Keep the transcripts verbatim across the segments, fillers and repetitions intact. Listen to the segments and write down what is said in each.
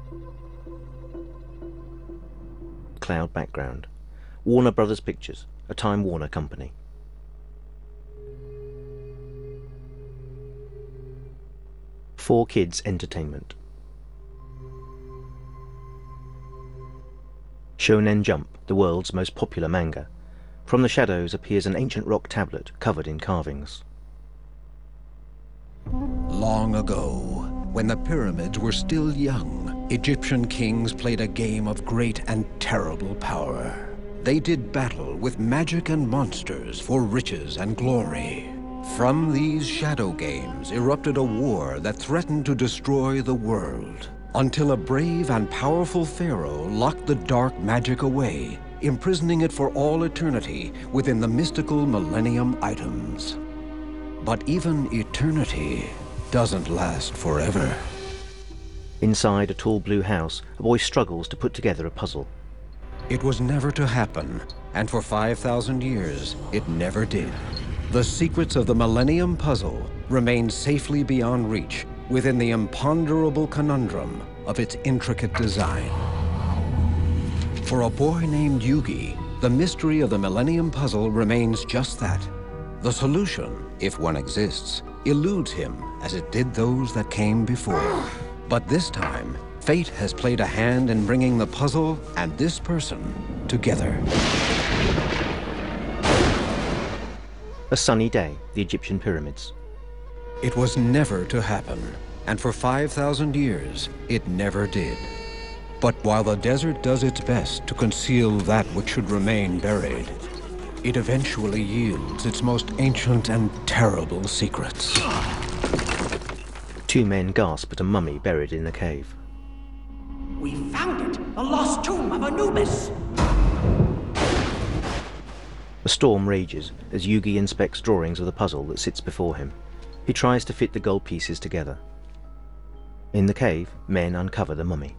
Cloud background. Warner Brothers Pictures, a Time Warner company. four Kids Entertainment. Shonen Jump, the world's most popular manga. From the shadows appears an ancient rock tablet covered in carvings. Long ago, when the pyramids were still young, Egyptian kings played a game of great and terrible power. They did battle with magic and monsters for riches and glory. From these shadow games erupted a war that threatened to destroy the world, until a brave and powerful pharaoh locked the dark magic away, imprisoning it for all eternity within the mystical Millennium Items. But even eternity doesn't last forever. Inside a tall blue house, a boy struggles to put together a puzzle. It was never to happen, and for five thousand years, it never did. The secrets of the Millennium Puzzle remain safely beyond reach within the imponderable conundrum of its intricate design. For a boy named Yugi, the mystery of the Millennium Puzzle remains just that. The solution, if one exists, eludes him as it did those that came before. But this time, fate has played a hand in bringing the puzzle and this person together. A sunny day, the Egyptian pyramids. It was never to happen, and for five thousand years, it never did. But while the desert does its best to conceal that which should remain buried, it eventually yields its most ancient and terrible secrets. Two men gasp at a mummy buried in the cave. We found it! The lost tomb of Anubis! A storm rages as Yugi inspects drawings of the puzzle that sits before him. He tries to fit the gold pieces together. In the cave, men uncover the mummy.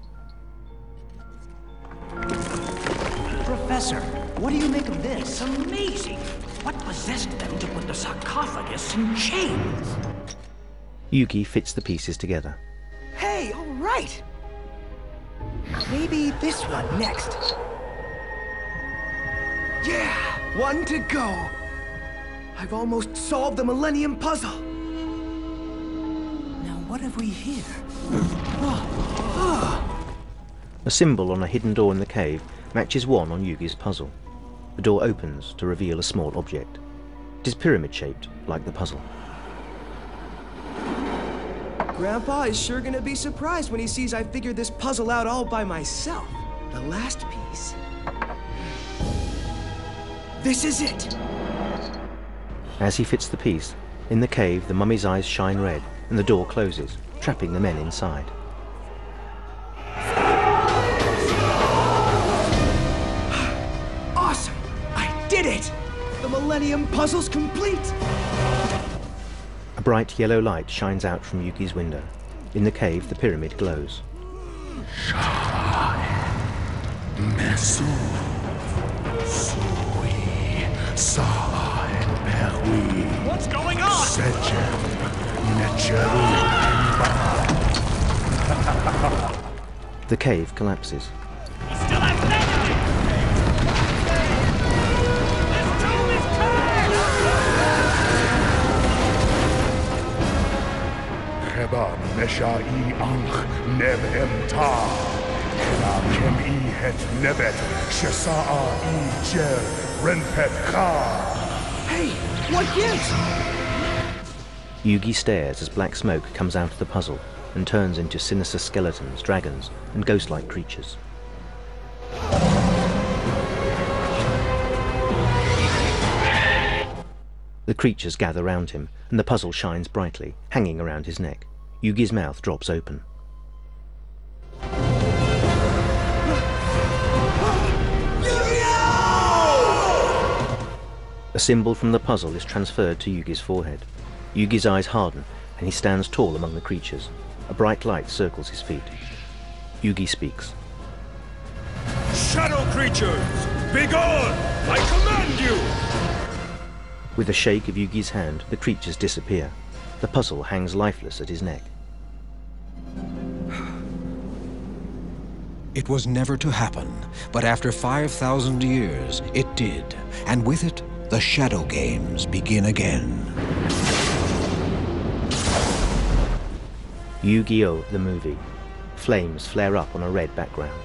Professor, what do you make of this? Amazing! What possessed them to put the sarcophagus in chains? Yugi fits the pieces together. Hey, all right! Maybe this one next. Yeah, one to go. I've almost solved the Millennium Puzzle. Now what have we here? A symbol on a hidden door in the cave matches one on Yugi's puzzle. The door opens to reveal a small object. It is pyramid-shaped, like the puzzle. Grandpa is sure gonna be surprised when he sees I figured this puzzle out all by myself. The last piece. This is it! As he fits the piece, in the cave the mummy's eyes shine red and the door closes, trapping the men inside. Awesome! I did it! The Millennium Puzzle's complete! A bright yellow light shines out from Yugi's window. In the cave, the pyramid glows. What's going on? The cave collapses. He still has energy! This tomb is cursed! Cheba Mesha'i Anch Neb Emta Kela Kem'i Het Nebet Shesa'a Jer Renpet Cha. Hey, what gives? Yugi stares as black smoke comes out of the puzzle and turns into sinister skeletons, dragons, and ghost-like creatures. The creatures gather round him, and the puzzle shines brightly, hanging around his neck. Yugi's mouth drops open. A symbol from the puzzle is transferred to Yugi's forehead. Yugi's eyes harden, and he stands tall among the creatures. A bright light circles his feet. Yugi speaks. Shadow creatures, begone! I command you! With a shake of Yugi's hand, the creatures disappear. The puzzle hangs lifeless at his neck. It was never to happen, but after five thousand years, it did. And with it, the Shadow Games begin again. Yu-Gi-Oh! The movie. Flames flare up on a red background.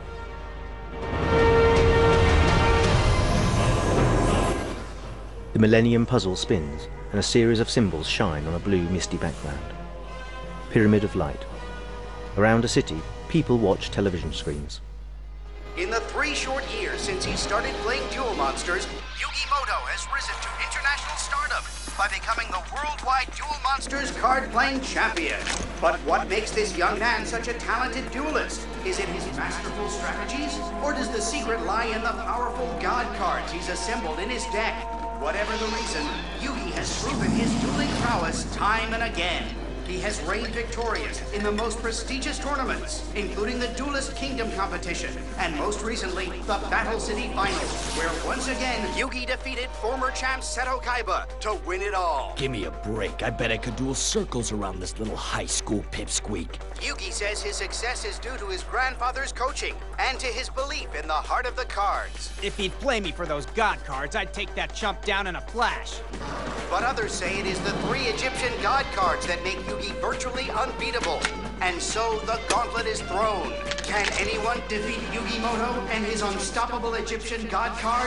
The Millennium Puzzle spins, and a series of symbols shine on a blue, misty background. Pyramid of Light. Around a city, people watch television screens. In the three short years since he started playing Duel Monsters, Yugi Moto has risen to international stardom by becoming the worldwide Duel Monsters card-playing champion. But what makes this young man such a talented duelist? Is it his masterful strategies? Or does the secret lie in the powerful god cards he's assembled in his deck? Whatever the reason, Yugi has proven his dueling prowess time and again. He has reigned victorious in the most prestigious tournaments, including the Duelist Kingdom competition, and most recently, the Battle City Finals, where once again, Yugi defeated former champ Seto Kaiba to win it all. Give me a break. I bet I could duel circles around this little high school pipsqueak. Yugi says his success is due to his grandfather's coaching and to his belief in the heart of the cards. If he'd play me for those god cards, I'd take that chump down in a flash. But others say it is the three Egyptian god cards that make Yugi virtually unbeatable. And so the gauntlet is thrown. Can anyone defeat Yugi Moto and his unstoppable Egyptian god cards?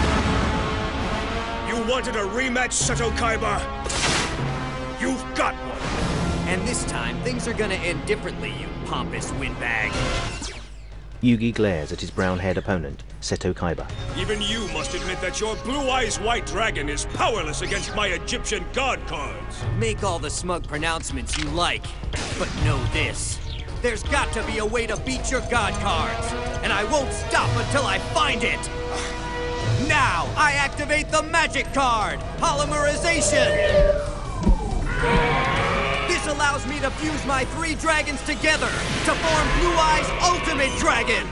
You wanted a rematch, Seto Kaiba? You've got one. And this time, things are gonna end differently, you pompous windbag. Yugi glares at his brown-haired opponent, Seto Kaiba. Even you must admit that your Blue Eyes White Dragon is powerless against my Egyptian god cards. Make all the smug pronouncements you like, but know this. There's got to be a way to beat your god cards, and I won't stop until I find it. Now, I activate the magic card, Polymerization. This allows me to fuse my three dragons together to form Blue Eye's Ultimate Dragon!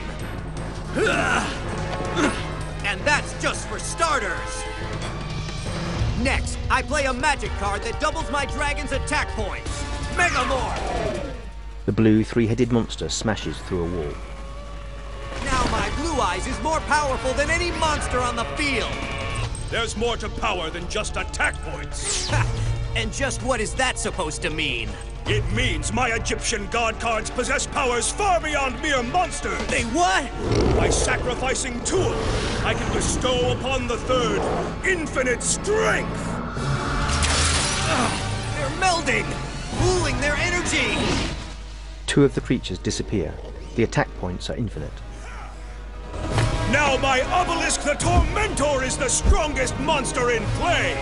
And that's just for starters! Next, I play a magic card that doubles my dragon's attack points! Megamorph! The blue three-headed monster smashes through a wall. Now my Blue Eyes is more powerful than any monster on the field! There's more to power than just attack points. And just what is that supposed to mean? It means my Egyptian god cards possess powers far beyond mere monsters. They what? By sacrificing two of them, I can bestow upon the third infinite strength. Ugh, they're melding, pooling their energy. Two of the creatures disappear. The attack points are infinite. Now my Obelisk the Tormentor is the strongest monster in play.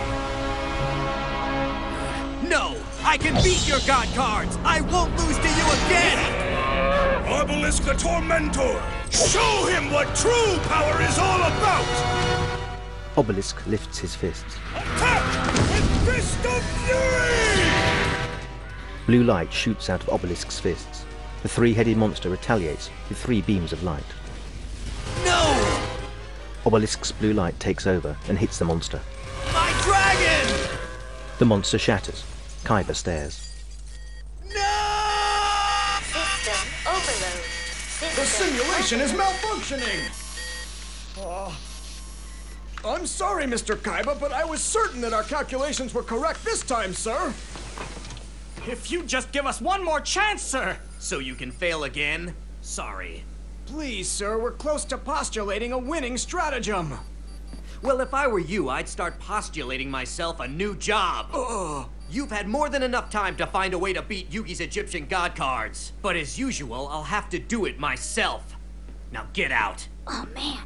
No! I can beat your god cards! I won't lose to you again! Obelisk the Tormentor! Show him what true power is all about! Obelisk lifts his fists. Attack with Fist of Fury! Blue light shoots out of Obelisk's fists. The three-headed monster retaliates with three beams of light. No! Obelisk's blue light takes over and hits the monster. My dragon! The monster shatters. Kaiba stares. No! System overload. The simulation is malfunctioning! Uh, I'm sorry, Mister Kaiba, but I was certain that our calculations were correct this time, sir. If you just give us one more chance, sir! So you can fail again? Sorry. Please, sir, we're close to postulating a winning stratagem. Well, if I were you, I'd start postulating myself a new job. Ugh. You've had more than enough time to find a way to beat Yugi's Egyptian god cards. But as usual, I'll have to do it myself. Now get out. Oh, man.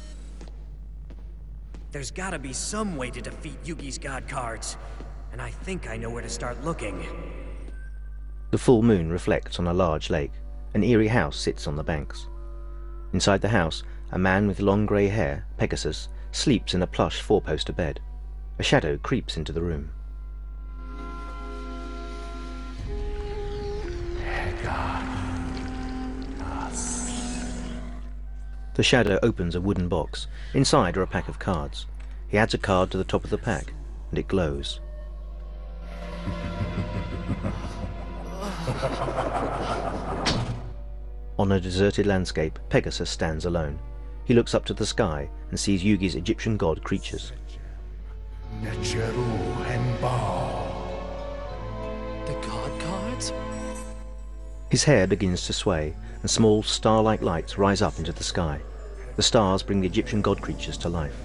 There's gotta be some way to defeat Yugi's god cards. And I think I know where to start looking. The full moon reflects on a large lake. An eerie house sits on the banks. Inside the house, a man with long grey hair, Pegasus, sleeps in a plush four-poster bed. A shadow creeps into the room. The shadow opens a wooden box. Inside are a pack of cards. He adds a card to the top of the pack, and it glows. On a deserted landscape, Pegasus stands alone. He looks up to the sky and sees Yugi's Egyptian god creatures. Necheru and Ba. The god cards? His hair begins to sway, and small star-like lights rise up into the sky. The stars bring the Egyptian god creatures to life.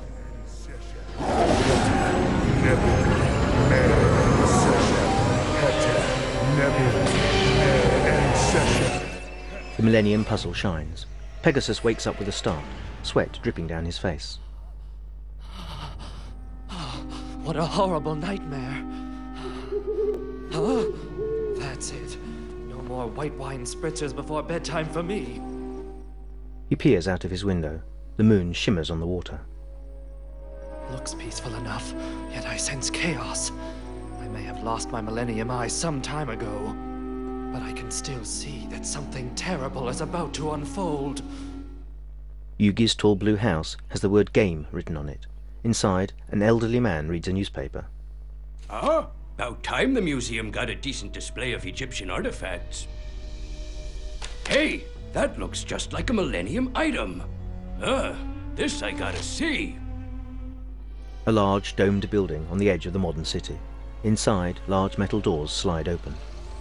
The Millennium Puzzle shines. Pegasus wakes up with a start, sweat dripping down his face. What a horrible nightmare. Oh, that's it. No more white wine spritzers before bedtime for me. He peers out of his window. The moon shimmers on the water. Looks peaceful enough, yet I sense chaos. I may have lost my Millennium Eye some time ago, but I can still see that something terrible is about to unfold. Yugi's tall blue house has the word game written on it. Inside, an elderly man reads a newspaper. Ah, about time the museum got a decent display of Egyptian artifacts. Hey, that looks just like a Millennium item. Uh, this I gotta see. A large domed building on the edge of the modern city. Inside, large metal doors slide open.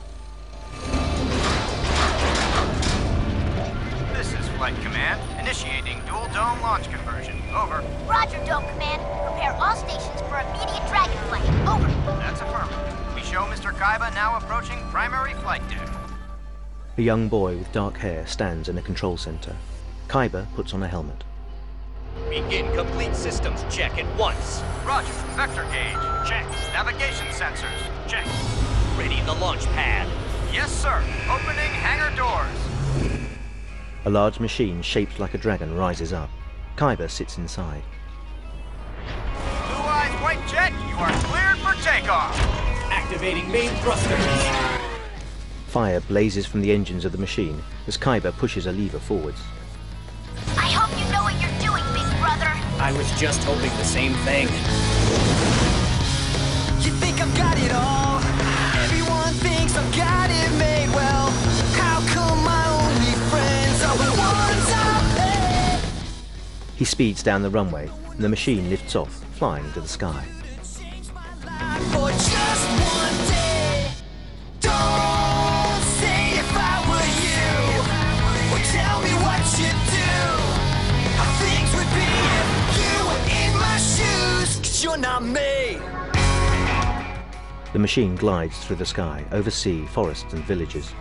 This is Flight Command, initiating dual dome launch conversion. Over. Roger, Dome Command. Prepare all stations for immediate dragon flight. Over. That's affirmative. We show Mister Kaiba now approaching primary flight deck. A young boy with dark hair stands in a control center. Kaiba puts on a helmet. Begin complete systems check at once. Roger. Vector gauge. Check. Navigation sensors. Check. Ready the launch pad. Yes, sir. Opening hangar doors. A large machine shaped like a dragon rises up. Kaiba sits inside. Blue Eyes White Jet, you are cleared for takeoff. Activating main thrusters. Fire blazes from the engines of the machine as Kaiba pushes a lever forwards. I hope you know what you're doing, big brother. I was just hoping the same thing. You think I've got it all? Everyone thinks I've got it made well. How come my only friends are the ones I've paid? He speeds down the runway and the machine lifts off, flying into the sky. For just one day. Don't say if I were you, or tell me what you do. How things would be if you were in my shoes. 'Cause you're not me. The machine glides through the sky, over sea, forests and villages.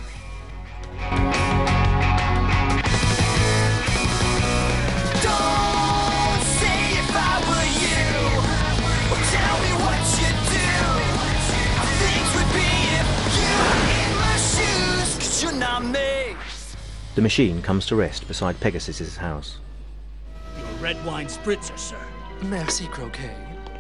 Don't say if I were you, or tell me what you do. How things would be if you were in my shoes. 'Cause you're not me. The machine comes to rest beside Pegasus's house. Your red wine spritzer, sir. Merci, Croquet.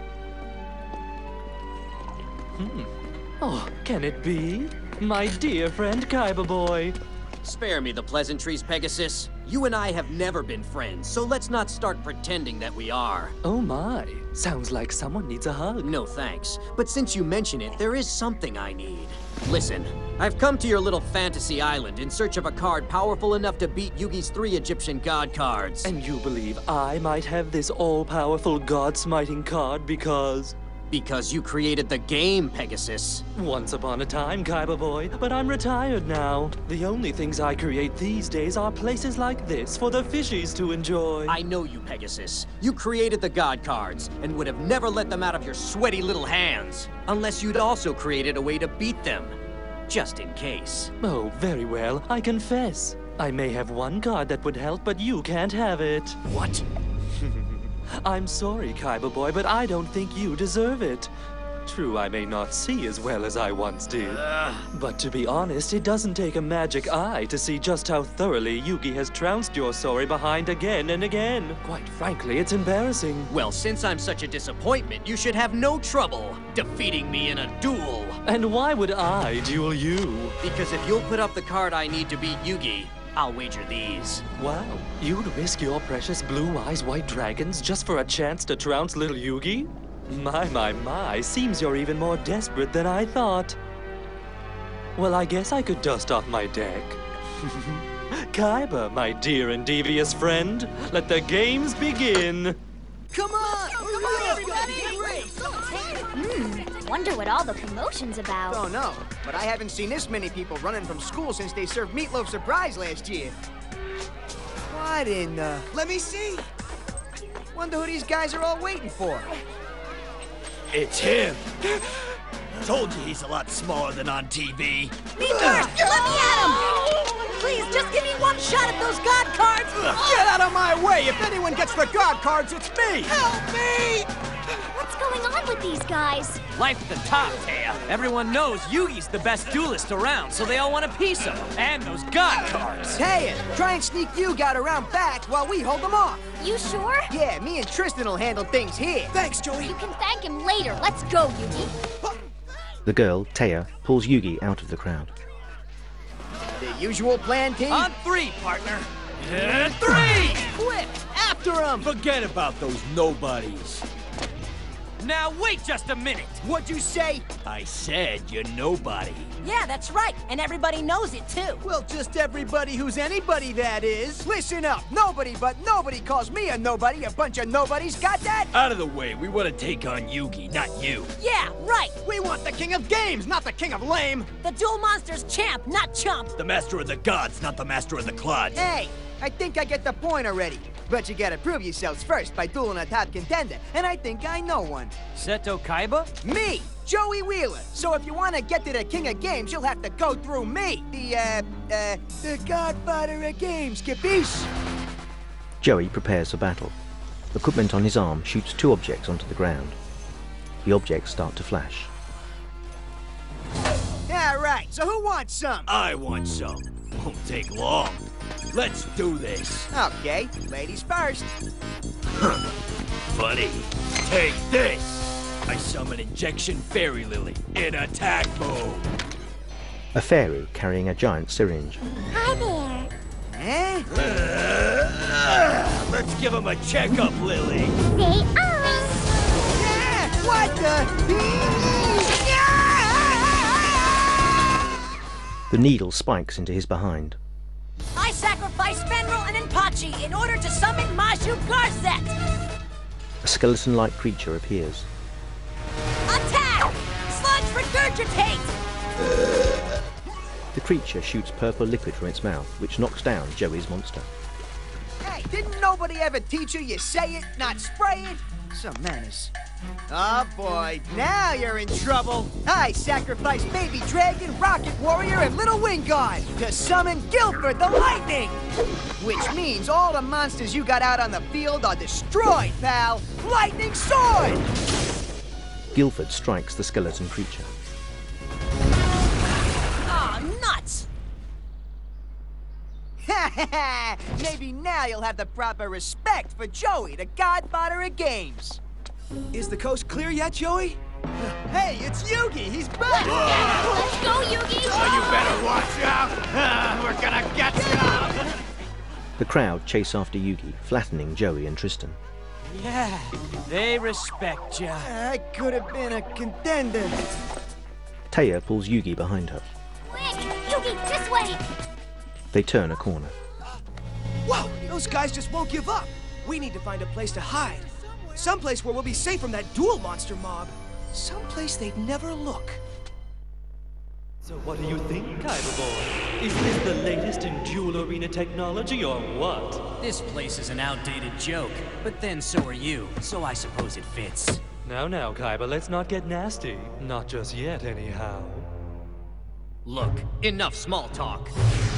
Hmm. Oh, can it be? My dear friend Kaiba boy. Spare me the pleasantries, Pegasus. You and I have never been friends, so let's not start pretending that we are. Oh my, sounds like someone needs a hug. No thanks, but since you mention it, there is something I need. Listen, I've come to your little fantasy island in search of a card powerful enough to beat Yugi's three Egyptian god cards. And you believe I might have this all-powerful god-smiting card because... Because you created the game, Pegasus. Once upon a time, Kaiba boy, but I'm retired now. The only things I create these days are places like this for the fishies to enjoy. I know you, Pegasus. You created the god cards and would have never let them out of your sweaty little hands. Unless you'd also created a way to beat them. Just in case. Oh, very well. I confess. I may have one card that would help, but you can't have it. What? I'm sorry, Kaiba boy, but I don't think you deserve it. True, I may not see as well as I once did. Uh. But to be honest, it doesn't take a magic eye to see just how thoroughly Yugi has trounced your sorry behind again and again. Quite frankly, it's embarrassing. Well, since I'm such a disappointment, you should have no trouble defeating me in a duel. And why would I duel you? Because if you'll put up the card I need to beat Yugi, I'll wager these. Wow, you'd risk your precious blue eyes white dragons just for a chance to trounce little Yugi? My, my, my, seems you're even more desperate than I thought. Well, I guess I could dust off my deck. Kaiba, my dear and devious friend, let the games begin. Come on! Come on, everybody! Hmm, wonder what all the commotion's about. Don't know, but I haven't seen this many people running from school since they served Meatloaf Surprise last year. What in the... Let me see. Wonder who these guys are all waiting for. It's him. Told you he's a lot smaller than on T V. Me first! Let me at him! Please, just give me one shot at those God cards! Get out of my way! If anyone gets the God cards, it's me! Help me! What's going on with these guys? Life at the top, Taya. Everyone knows Yugi's the best duelist around, so they all want a piece of him. And those God cards. Hey, try and sneak Yugi out around back while we hold them off. You sure? Yeah, me and Tristan will handle things here. Thanks, Joey. You can thank him later. Let's go, Yugi. The girl, Taya, pulls Yugi out of the crowd. The usual plan, team? On three, partner. And three! Quick, after him! Forget about those nobodies. Now wait just a minute. What'd you say? I said you're nobody. Yeah, that's right, and everybody knows it too. Well, just everybody who's anybody, that is. Listen up, nobody but nobody calls me a nobody. A bunch of nobodies, got that? Out of the way, we want to take on Yugi, not you. Yeah, right. We want the king of games, not the king of lame. The Duel Monsters champ, not chump. The master of the gods, not the master of the clods. Hey, I think I get the point already. But you gotta prove yourselves first by dueling a top contender, and I think I know one. Seto Kaiba? Me, Joey Wheeler. So if you want to get to the king of games, you'll have to go through me. The, uh, uh, the godfather of games, capiche? Joey prepares for battle. Equipment on his arm shoots two objects onto the ground. The objects start to flash. Yeah, right. So who wants some? I want some. Won't take long. Let's do this. Okay, ladies first. Buddy, take this. I summon Injection Fairy Lily in attack mode. A fairy carrying a giant syringe. Hi there. Eh? Uh, let's give him a checkup, Lily. Say us. Yeah! What the? The needle spikes into his behind. I sacrifice Fenril and Inpachi in order to summon Maju Garset! A skeleton-like creature appears. Attack! Sludge regurgitate! The creature shoots purple liquid from its mouth, which knocks down Joey's monster. Hey, didn't nobody ever teach you you say it, not spray it? Some manners. Oh boy, now you're in trouble. I sacrifice Baby Dragon, Rocket Warrior, and Little Wind God to summon Guilford the Lightning! Which means all the monsters you got out on the field are destroyed, pal! Lightning Sword! Guilford strikes the skeleton creature. Aw, oh, nuts! Maybe now you'll have the proper respect for Joey, the godfather of games. Is the coast clear yet, Joey? Hey, it's Yugi! He's back! Let's go, Yugi! Oh, you better watch out! Uh, we're gonna get you! The crowd chase after Yugi, flattening Joey and Tristan. Yeah, they respect ya. I could have been a contender. Taya pulls Yugi behind her. Quick! Yugi, this way! They turn a corner. Whoa! Those guys just won't give up. We need to find a place to hide. Someplace where we'll be safe from that duel monster mob. Someplace they'd never look. So what do you think, Kaiba boy? Is this the latest in duel arena technology or what? This place is an outdated joke, but then so are you, so I suppose it fits. Now, now, Kaiba, let's not get nasty. Not just yet, anyhow. Look, enough small talk.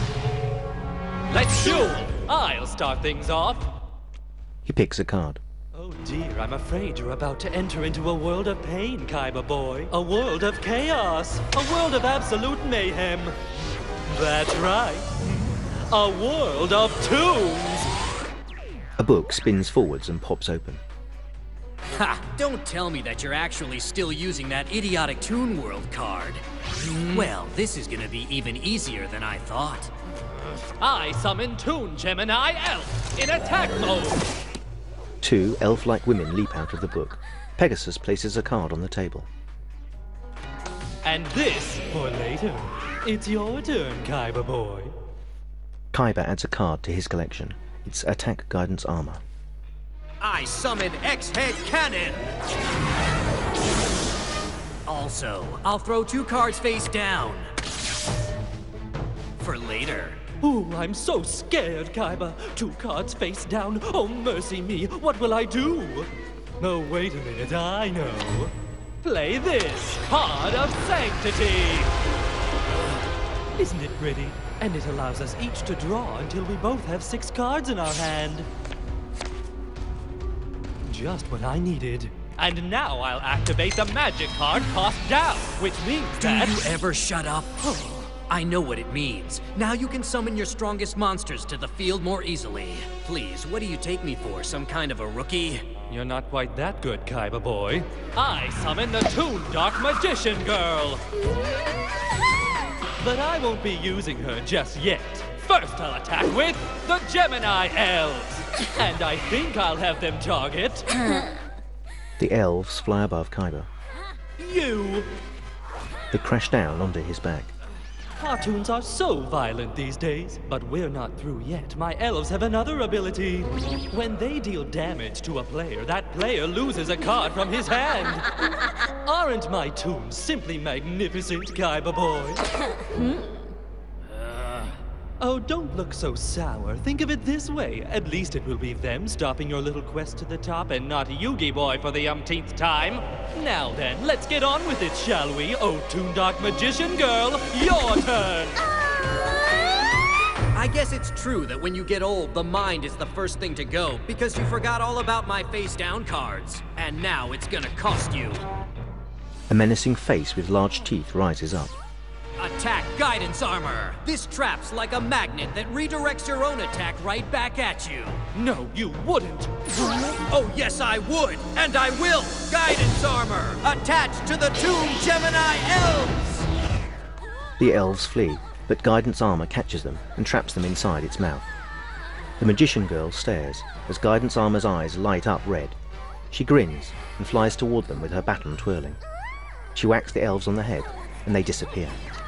Let's duel! I'll start things off. He picks a card. Oh dear, I'm afraid you're about to enter into a world of pain, Kaiba boy. A world of chaos. A world of absolute mayhem. That's right. A world of toons. A book spins forwards and pops open. Ha! Don't tell me that you're actually still using that idiotic Toon World card. Well, this is gonna be even easier than I thought. I summon Toon Gemini Elf in attack mode. Two elf-like women leap out of the book. Pegasus places a card on the table. And this for later. It's your turn, Kaiba boy. Kaiba adds a card to his collection. It's Attack Guidance Armor. I summon X-Head Cannon! Also, I'll throw two cards face down. For later. Ooh, I'm so scared, Kaiba. Two cards face down. Oh, mercy me. What will I do? Oh, wait a minute. I know. Play this. Card of Sanctity. Isn't it pretty? And it allows us each to draw until we both have six cards in our hand. Just what I needed. And now I'll activate the magic card cost down, which means Do that... you ever shut up? I know what it means. Now you can summon your strongest monsters to the field more easily. Please, what do you take me for? Some kind of a rookie? You're not quite that good, Kaiba boy. I summon the Toon Dark Magician Girl. But I won't be using her just yet. First I'll attack with the Gemini Elves. And I think I'll have them target... The elves fly above Kaiba. You! They crash down onto his back. Cartoons are so violent these days, but we're not through yet. My elves have another ability. When they deal damage to a player, that player loses a card from his hand. Aren't my toons simply magnificent, Kaiba boy? uh, oh, don't look so sour. Think of it this way. At least it will be them stopping your little quest to the top and not Yugi boy for the umpteenth time. Now then, let's get on with it, shall we? Oh, Toon Dark Magician Girl, your turn! I guess it's true that when you get old, the mind is the first thing to go, because you forgot all about my face-down cards. And now it's gonna cost you. A menacing face with large teeth rises up. Attack Guidance Armor! This trap's like a magnet that redirects your own attack right back at you. No, you wouldn't. Oh, yes, I would. And I will. Guidance Armor, attached to the Toon Gemini Elves! The elves flee, but Guidance Armor catches them and traps them inside its mouth. The Magician Girl stares as Guidance Armor's eyes light up red. She grins and flies toward them with her baton twirling. She whacks the elves on the head and they disappear.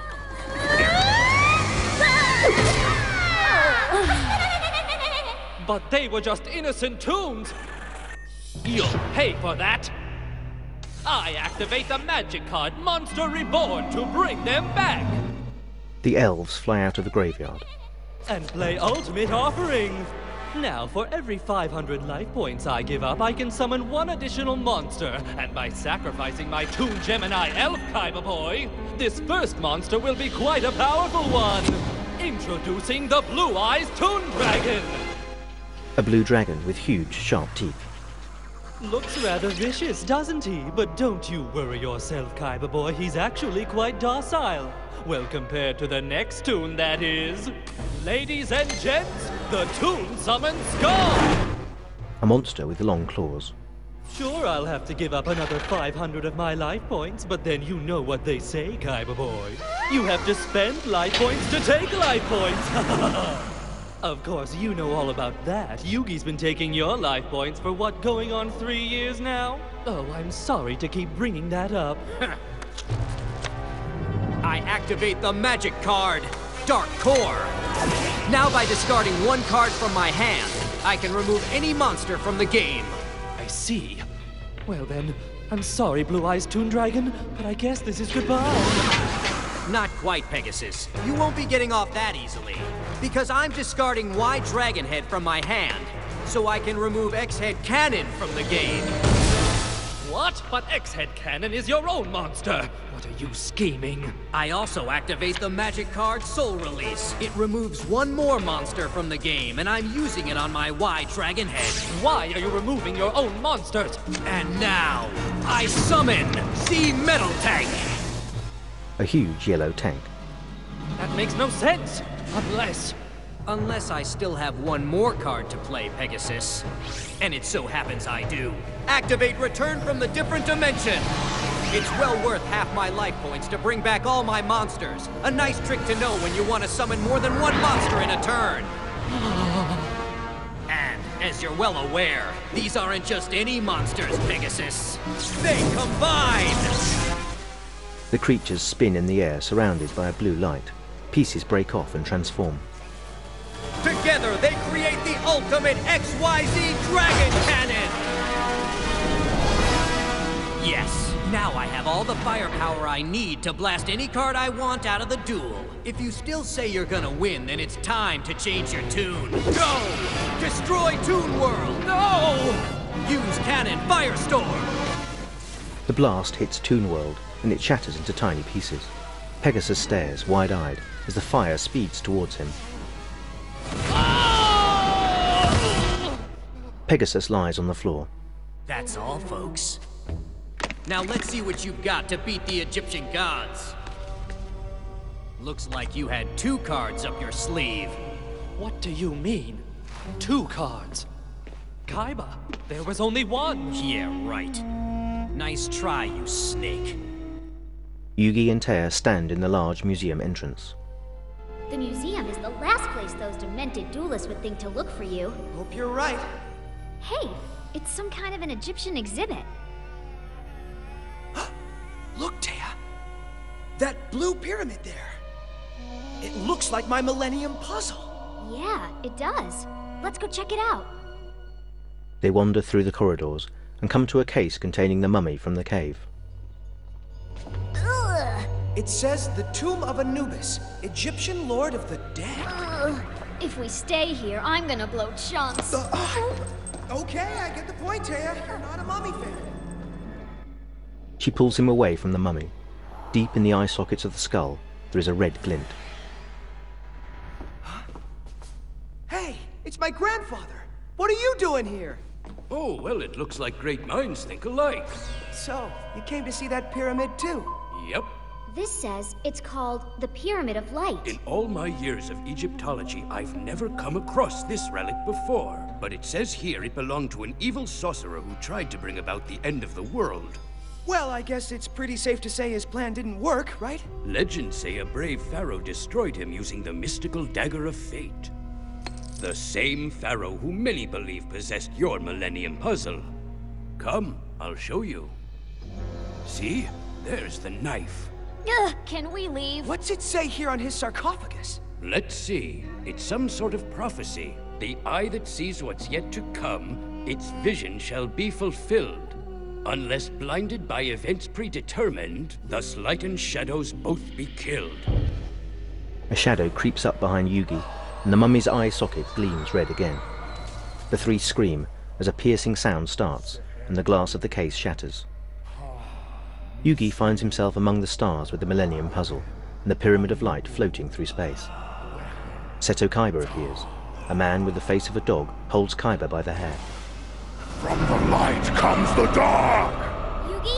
But they were just innocent toons! You'll pay for that! I activate the magic card Monster Reborn to bring them back! The elves fly out of the graveyard. And play Ultimate Offering! Now, for every five hundred life points I give up, I can summon one additional monster. And by sacrificing my Toon Gemini Elf, Kaiba boy, this first monster will be quite a powerful one! Introducing the Blue Eyes Toon Dragon! A blue dragon with huge, sharp teeth. Looks rather vicious, doesn't he? But don't you worry yourself, Kaiba boy. He's actually quite docile. Well, compared to the next toon, that is. Ladies and gents, the Toon Summon Scar! A monster with long claws. Sure, I'll have to give up another five hundred of my life points, but then you know what they say, Kaiba boy. You have to spend life points to take life points! Of course, you know all about that. Yugi's been taking your life points for what, going on three years now? Oh, I'm sorry to keep bringing that up. I activate the magic card, Dark Core. Now by discarding one card from my hand, I can remove any monster from the game. I see. Well then, I'm sorry, Blue Eyes Toon Dragon, but I guess this is goodbye. Not quite, Pegasus. You won't be getting off that easily. Because I'm discarding Y Dragon Head from my hand, so I can remove X-Head Cannon from the game. What? But X-Head Cannon is your own monster! What are you scheming? I also activate the magic card Soul Release. It removes one more monster from the game, and I'm using it on my Y Dragon Head. Why are you removing your own monsters? And now, I summon Z Metal Tank! A huge yellow tank. That makes no sense! Unless... Unless I still have one more card to play, Pegasus. And it so happens I do. Activate Return from the Different Dimension! It's well worth half my life points to bring back all my monsters. A nice trick to know when you want to summon more than one monster in a turn. And, as you're well aware, these aren't just any monsters, Pegasus. They combine! The creatures spin in the air, surrounded by a blue light. Pieces break off and transform. They create the ultimate X Y Z Dragon Cannon! Yes, now I have all the firepower I need to blast any card I want out of the duel. If you still say you're gonna win, then it's time to change your tune. Go! Destroy Toon World! No! Use Cannon Firestorm! The blast hits Toon World, and it shatters into tiny pieces. Pegasus stares, wide-eyed, as the fire speeds towards him. Pegasus lies on the floor. That's all, folks. Now let's see what you've got to beat the Egyptian gods. Looks like you had two cards up your sleeve. What do you mean? Two cards? Kaiba, there was only one. Yeah, right. Nice try, you snake. Yugi and Teia stand in the large museum entrance. The museum is the last place those demented duelists would think to look for you. Hope you're right. Hey, it's some kind of an Egyptian exhibit. Look, Teia. That blue pyramid there. It looks like my Millennium Puzzle. Yeah, it does. Let's go check it out. They wander through the corridors and come to a case containing the mummy from the cave. Ugh. It says the Tomb of Anubis, Egyptian Lord of the Dead. Ugh. If we stay here, I'm gonna blow chunks. Uh, uh, okay, I get the point, Teia. You're not a mummy fan. She pulls him away from the mummy. Deep in the eye sockets of the skull, there is a red glint. Hey, it's my grandfather. What are you doing here? Oh, well, it looks like great minds think alike. So, you came to see that pyramid too? Yep. This says it's called the Pyramid of Light. In all my years of Egyptology, I've never come across this relic before. But it says here it belonged to an evil sorcerer who tried to bring about the end of the world. Well, I guess it's pretty safe to say his plan didn't work, right? Legends say a brave pharaoh destroyed him using the mystical Dagger of Fate. The same pharaoh who many believe possessed your Millennium Puzzle. Come, I'll show you. See? There's the knife. Ugh, can we leave? What's it say here on his sarcophagus? Let's see. It's some sort of prophecy. The eye that sees what's yet to come, its vision shall be fulfilled. Unless blinded by events predetermined, thus light and shadows both be killed. A shadow creeps up behind Yugi, and the mummy's eye socket gleams red again. The three scream as a piercing sound starts, and the glass of the case shatters. Yugi finds himself among the stars with the Millennium Puzzle, and the Pyramid of Light floating through space. Seto Kaiba appears. A man with the face of a dog holds Kaiba by the hair. From the light comes the dark! Yugi?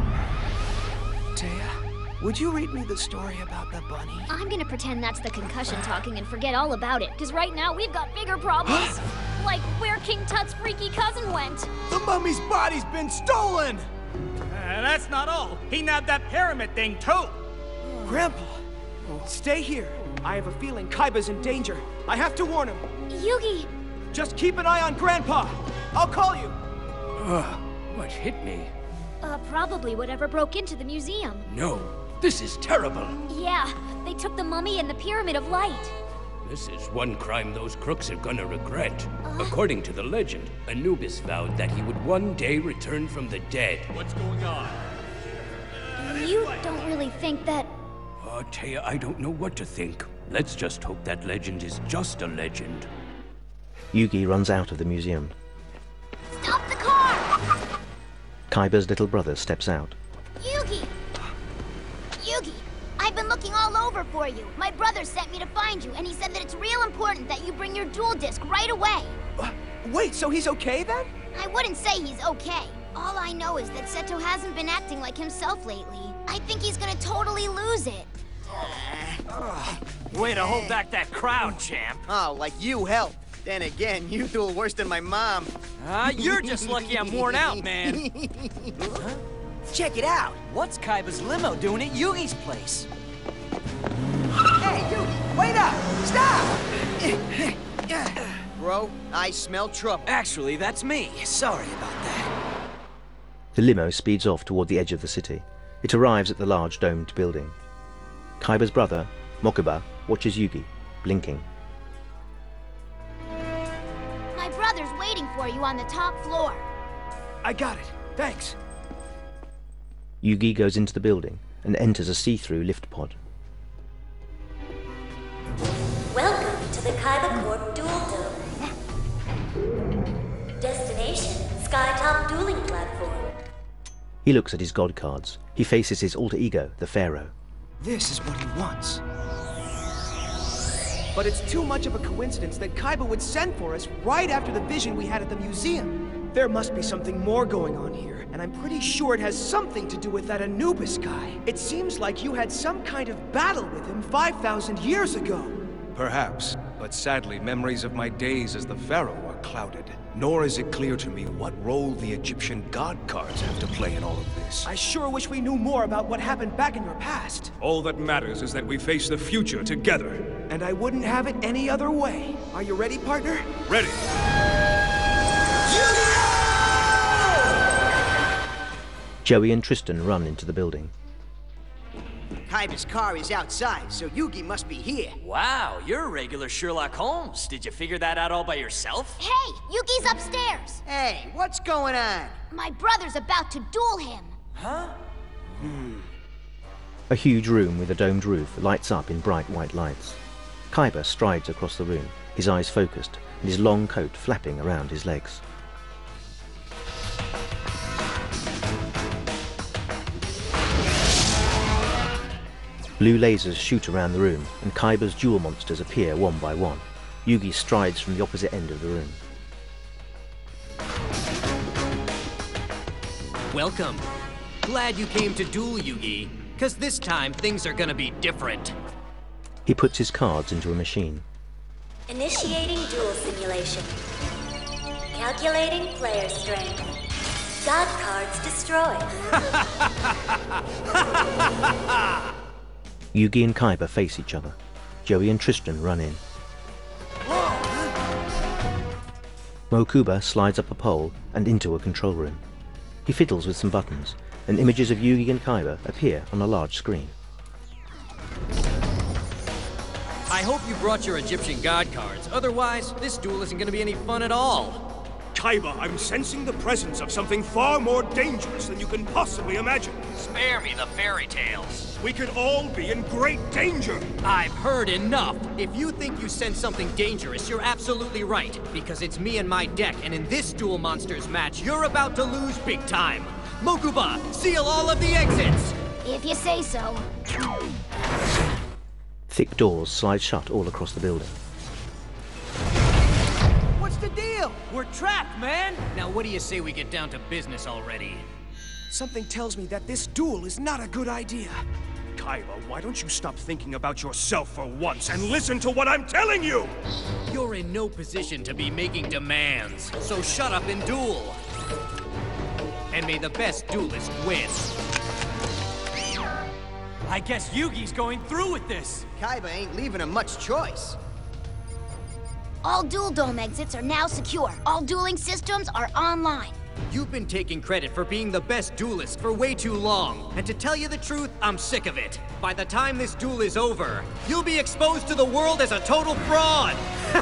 Teia, would you read me the story about the bunny? I'm gonna pretend that's the concussion talking and forget all about it, because right now we've got bigger problems. Like where King Tut's freaky cousin went. The mummy's body's been stolen! Uh, that's not all. He nabbed that pyramid thing, too. Grandpa, stay here. I have a feeling Kaiba's in danger. I have to warn him. Yugi! Just keep an eye on Grandpa. I'll call you. Ugh, what hit me? Uh, probably whatever broke into the museum. No, this is terrible. Yeah, they took the mummy and the Pyramid of Light. This is one crime those crooks are gonna regret. Uh? According to the legend, Anubis vowed that he would one day return from the dead. What's going on? You don't really think that... Oh, Teia, I don't know what to think. Let's just hope that legend is just a legend. Yugi runs out of the museum. Stop the car! Kaiba's little brother steps out. Yugi! Yugi! I've been looking all over for you. My brother sent me to find you, and he said that it's real important that you bring your dual disc right away. Uh, wait, so he's okay then? I wouldn't say he's okay. All I know is that Seto hasn't been acting like himself lately. I think he's gonna totally lose it. Uh, way to hold back that crowd, champ. Oh, like you help. Then again, you duel worse than my mom. Ah, uh, you're just lucky I'm worn out, man. Huh? Check it out. What's Kaiba's limo doing at Yugi's place? Hey, Yugi, wait up! Stop! Bro, I smell trouble. Actually, that's me. Sorry about that. The limo speeds off toward the edge of the city. It arrives at the large domed building. Kaiba's brother, Mokuba, watches Yugi, blinking. brother's waiting for you on the top floor. I got it. Thanks. Yugi goes into the building and enters a see-through lift pod. Welcome to the Kaiba Corp Duel Dome. Destination, Skytop Dueling Platform. He looks at his god cards. He faces his alter ego, the Pharaoh. This is what he wants. But it's too much of a coincidence that Kaiba would send for us right after the vision we had at the museum. There must be something more going on here, and I'm pretty sure it has something to do with that Anubis guy. It seems like you had some kind of battle with him five thousand years ago. Perhaps, but sadly memories of my days as the Pharaoh are clouded. Nor is it clear to me what role the Egyptian god cards have to play in all of this. I sure wish we knew more about what happened back in your past. All that matters is that we face the future together. And I wouldn't have it any other way. Are you ready, partner? Ready. Joey and Tristan run into the building. Kaiba's car is outside, so Yugi must be here. Wow, you're a regular Sherlock Holmes. Did you figure that out all by yourself? Hey, Yugi's upstairs. Hey, what's going on? My brother's about to duel him. Huh? Hmm. A huge room with a domed roof lights up in bright white lights. Kaiba strides across the room, his eyes focused, and his long coat flapping around his legs. Blue lasers shoot around the room, and Kaiba's duel monsters appear one by one. Yugi strides from the opposite end of the room. Welcome. Glad you came to duel, Yugi, because this time things are gonna be different. He puts his cards into a machine. Initiating duel simulation. Calculating player strength. God cards destroyed. Yugi and Kaiba face each other. Joey and Tristan run in. Mokuba slides up a pole and into a control room. He fiddles with some buttons, and images of Yugi and Kaiba appear on a large screen. I hope you brought your Egyptian god cards, otherwise this duel isn't gonna be any fun at all. Kaiba, I'm sensing the presence of something far more dangerous than you can possibly imagine. Spare me the fairy tales. We could all be in great danger. I've heard enough. If you think you sense something dangerous, you're absolutely right. Because it's me and my deck, and in this Duel Monsters match, you're about to lose big time. Mokuba, seal all of the exits! If you say so. Thick doors slide shut all across the building. What's the deal? We're trapped, man! Now what do you say we get down to business already? Something tells me that this duel is not a good idea. Kaiba, why don't you stop thinking about yourself for once and listen to what I'm telling you? You're in no position to be making demands, so shut up and duel. And may the best duelist win. I guess Yugi's going through with this. Kaiba ain't leaving him much choice. All Duel Dome exits are now secure. All dueling systems are online. You've been taking credit for being the best duelist for way too long. And to tell you the truth, I'm sick of it. By the time this duel is over, you'll be exposed to the world as a total fraud.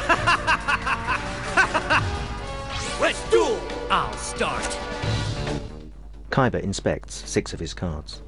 Let's duel! I'll start. Kaiba inspects six of his cards.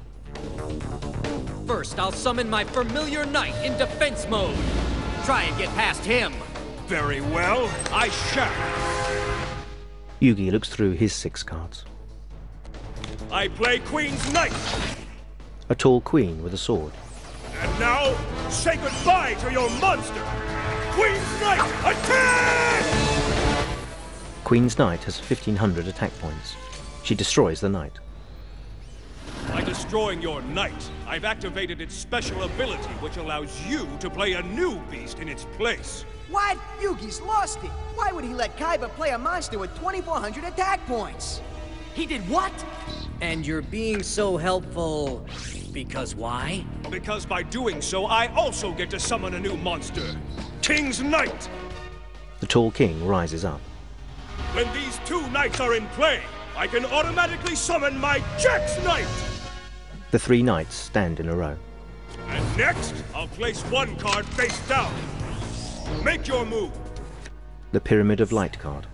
First, I'll summon my familiar knight in defense mode. Try and get past him. Very well, I shall. Yugi looks through his six cards. I play Queen's Knight. A tall queen with a sword. And now, say goodbye to your monster. Queen's Knight, attack! Queen's Knight has fifteen hundred attack points. She destroys the knight. By destroying your knight, I've activated its special ability, which allows you to play a new beast in its place. What? Yugi's lost it. Why would he let Kaiba play a monster with twenty-four hundred attack points? He did what? And you're being so helpful because why? Because by doing so, I also get to summon a new monster. King's Knight! The tall king rises up. When these two knights are in play, I can automatically summon my Jax Knight! The three knights stand in a row. And next, I'll place one card face down. Make your move. The Pyramid of Light card.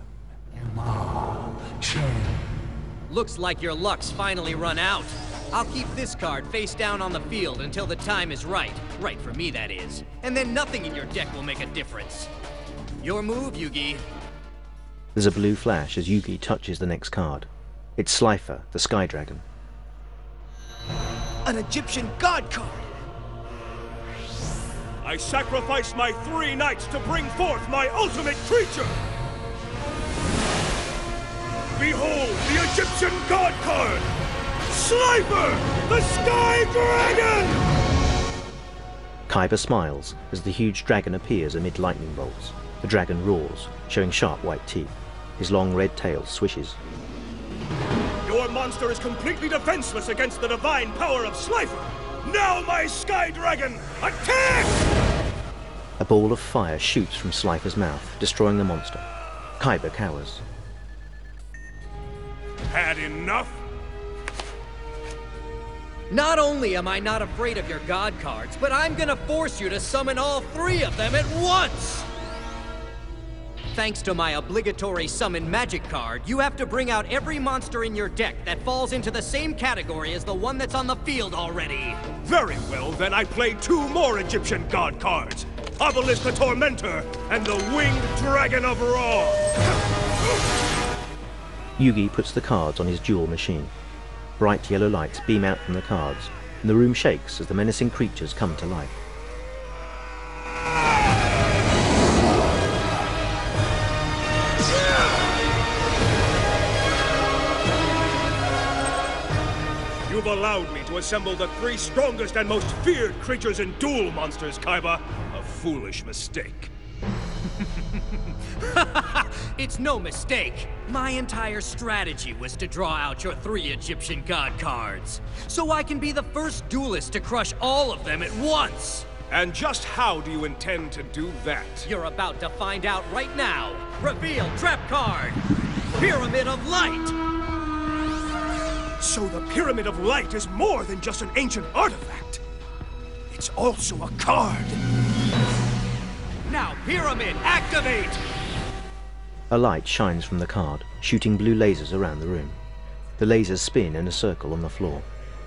Looks like your luck's finally run out. I'll keep this card face down on the field until the time is right. Right for me, that is. And then nothing in your deck will make a difference. Your move, Yugi. There's a blue flash as Yugi touches the next card. It's Slifer, the Sky Dragon. An Egyptian god card! I sacrifice my three knights to bring forth my ultimate creature! Behold the Egyptian god card! Slifer, the Sky Dragon! Kaiba smiles as the huge dragon appears amid lightning bolts. The dragon roars, showing sharp white teeth. His long red tail swishes. Your monster is completely defenseless against the divine power of Slifer! Now, my Sky Dragon, attack! A ball of fire shoots from Slifer's mouth, destroying the monster. Kaiba cowers. Had enough? Not only am I not afraid of your god cards, but I'm gonna force you to summon all three of them at once! Thanks to my obligatory summon magic card, you have to bring out every monster in your deck that falls into the same category as the one that's on the field already. Very well, then I play two more Egyptian god cards. Obelisk the Tormentor and the Winged Dragon of Ra. Yugi puts the cards on his duel machine. Bright yellow lights beam out from the cards, and the room shakes as the menacing creatures come to life. You've allowed me to assemble the three strongest and most feared creatures in Duel Monsters, Kaiba. A foolish mistake. It's no mistake. My entire strategy was to draw out your three Egyptian god cards, so I can be the first duelist to crush all of them at once. And just how do you intend to do that? You're about to find out right now. Reveal trap card. Pyramid of Light. So the Pyramid of Light is more than just an ancient artifact. It's also a card. Now, Pyramid, activate! A light shines from the card, shooting blue lasers around the room. The lasers spin in a circle on the floor.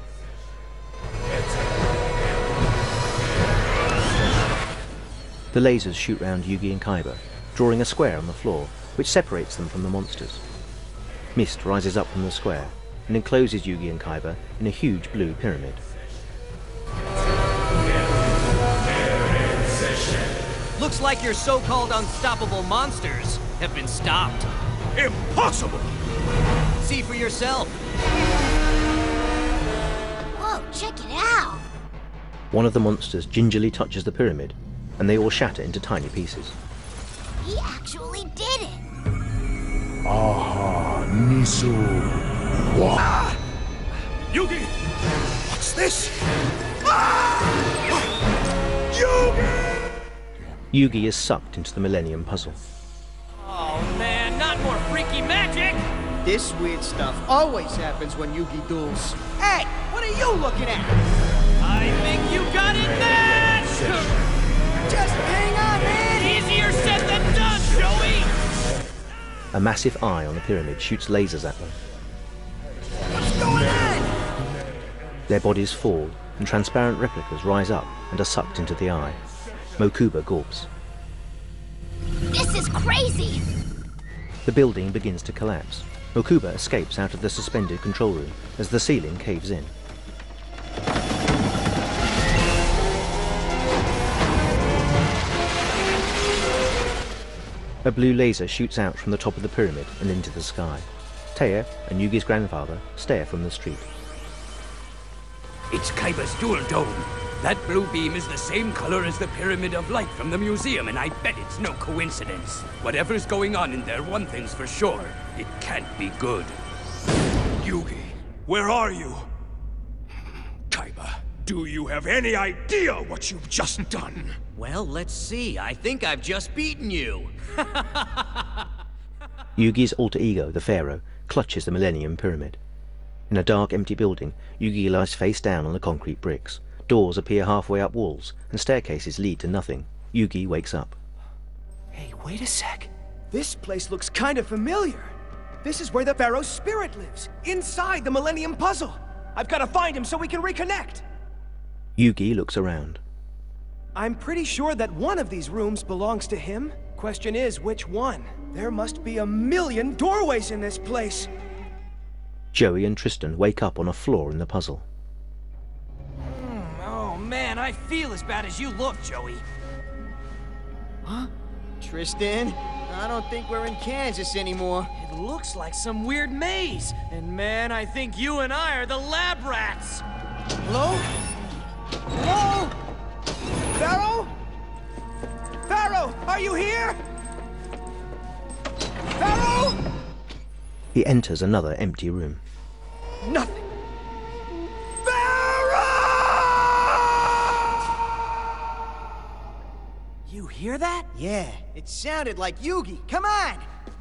The lasers shoot round Yugi and Kaiba, drawing a square on the floor, which separates them from the monsters. Mist rises up from the square and encloses Yugi and Kaiba in a huge blue pyramid. Looks like your so-called unstoppable monsters have been stopped. Impossible! See for yourself. Whoa, check it out! One of the monsters gingerly touches the pyramid, and they all shatter into tiny pieces. He actually did it! Aha, Nisu. Ah! Yugi! What's this? Ah! Yugi! Yugi is sucked into the Millennium Puzzle. Oh man, not more freaky magic! This weird stuff always happens when Yugi duels. Hey, what are you looking at? I think you got it, man! Just hang on, man! Easier said than done, Joey! A massive eye on the pyramid shoots lasers at them. What's going on? Their bodies fall, and transparent replicas rise up and are sucked into the eye. Mokuba gulps. This is crazy! The building begins to collapse. Mokuba escapes out of the suspended control room as the ceiling caves in. A blue laser shoots out from the top of the pyramid and into the sky. Taya and Yugi's grandfather stare from the street. It's Kaiba's dual dome. That blue beam is the same color as the Pyramid of Light from the museum, and I bet it's no coincidence. Whatever's going on in there, one thing's for sure. It can't be good. Yugi, where are you? Kaiba, do you have any idea what you've just done? Well, let's see. I think I've just beaten you. Yugi's alter ego, the Pharaoh, clutches the Millennium Pyramid. In a dark, empty building, Yugi lies face down on the concrete bricks. Doors appear halfway up walls, and staircases lead to nothing. Yugi wakes up. Hey, wait a sec. This place looks kind of familiar. This is where the Pharaoh's spirit lives, inside the Millennium Puzzle. I've got to find him so we can reconnect. Yugi looks around. I'm pretty sure that one of these rooms belongs to him. Question is, which one? There must be a million doorways in this place. Joey and Tristan wake up on a flaw in the puzzle. Mm, oh man, I feel as bad as you look, Joey. Huh? Tristan? I don't think we're in Kansas anymore. It looks like some weird maze. And man, I think you and I are the lab rats. Hello? Hello? Pharaoh? Pharaoh, are you here? Pharaoh? He enters another empty room. Nothing. You hear that? Yeah, it sounded like Yugi. Come on!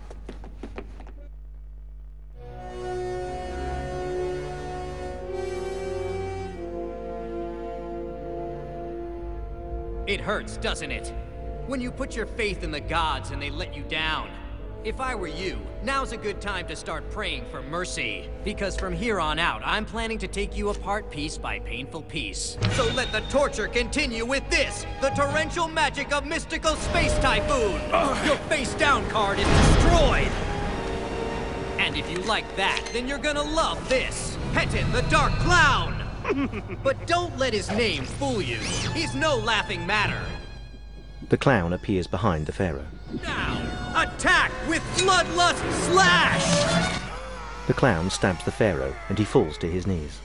It hurts, doesn't it? When you put your faith in the gods and they let you down. If I were you, now's a good time to start praying for mercy. Because from here on out, I'm planning to take you apart piece by painful piece. So let the torture continue with this, the torrential magic of Mystical Space Typhoon! Your face-down card is destroyed! And if you like that, then you're gonna love this, Petin the Dark Clown! But don't let his name fool you. He's no laughing matter. The clown appears behind the Pharaoh. Now, attack with Bloodlust Slash! The clown stabs the Pharaoh and he falls to his knees.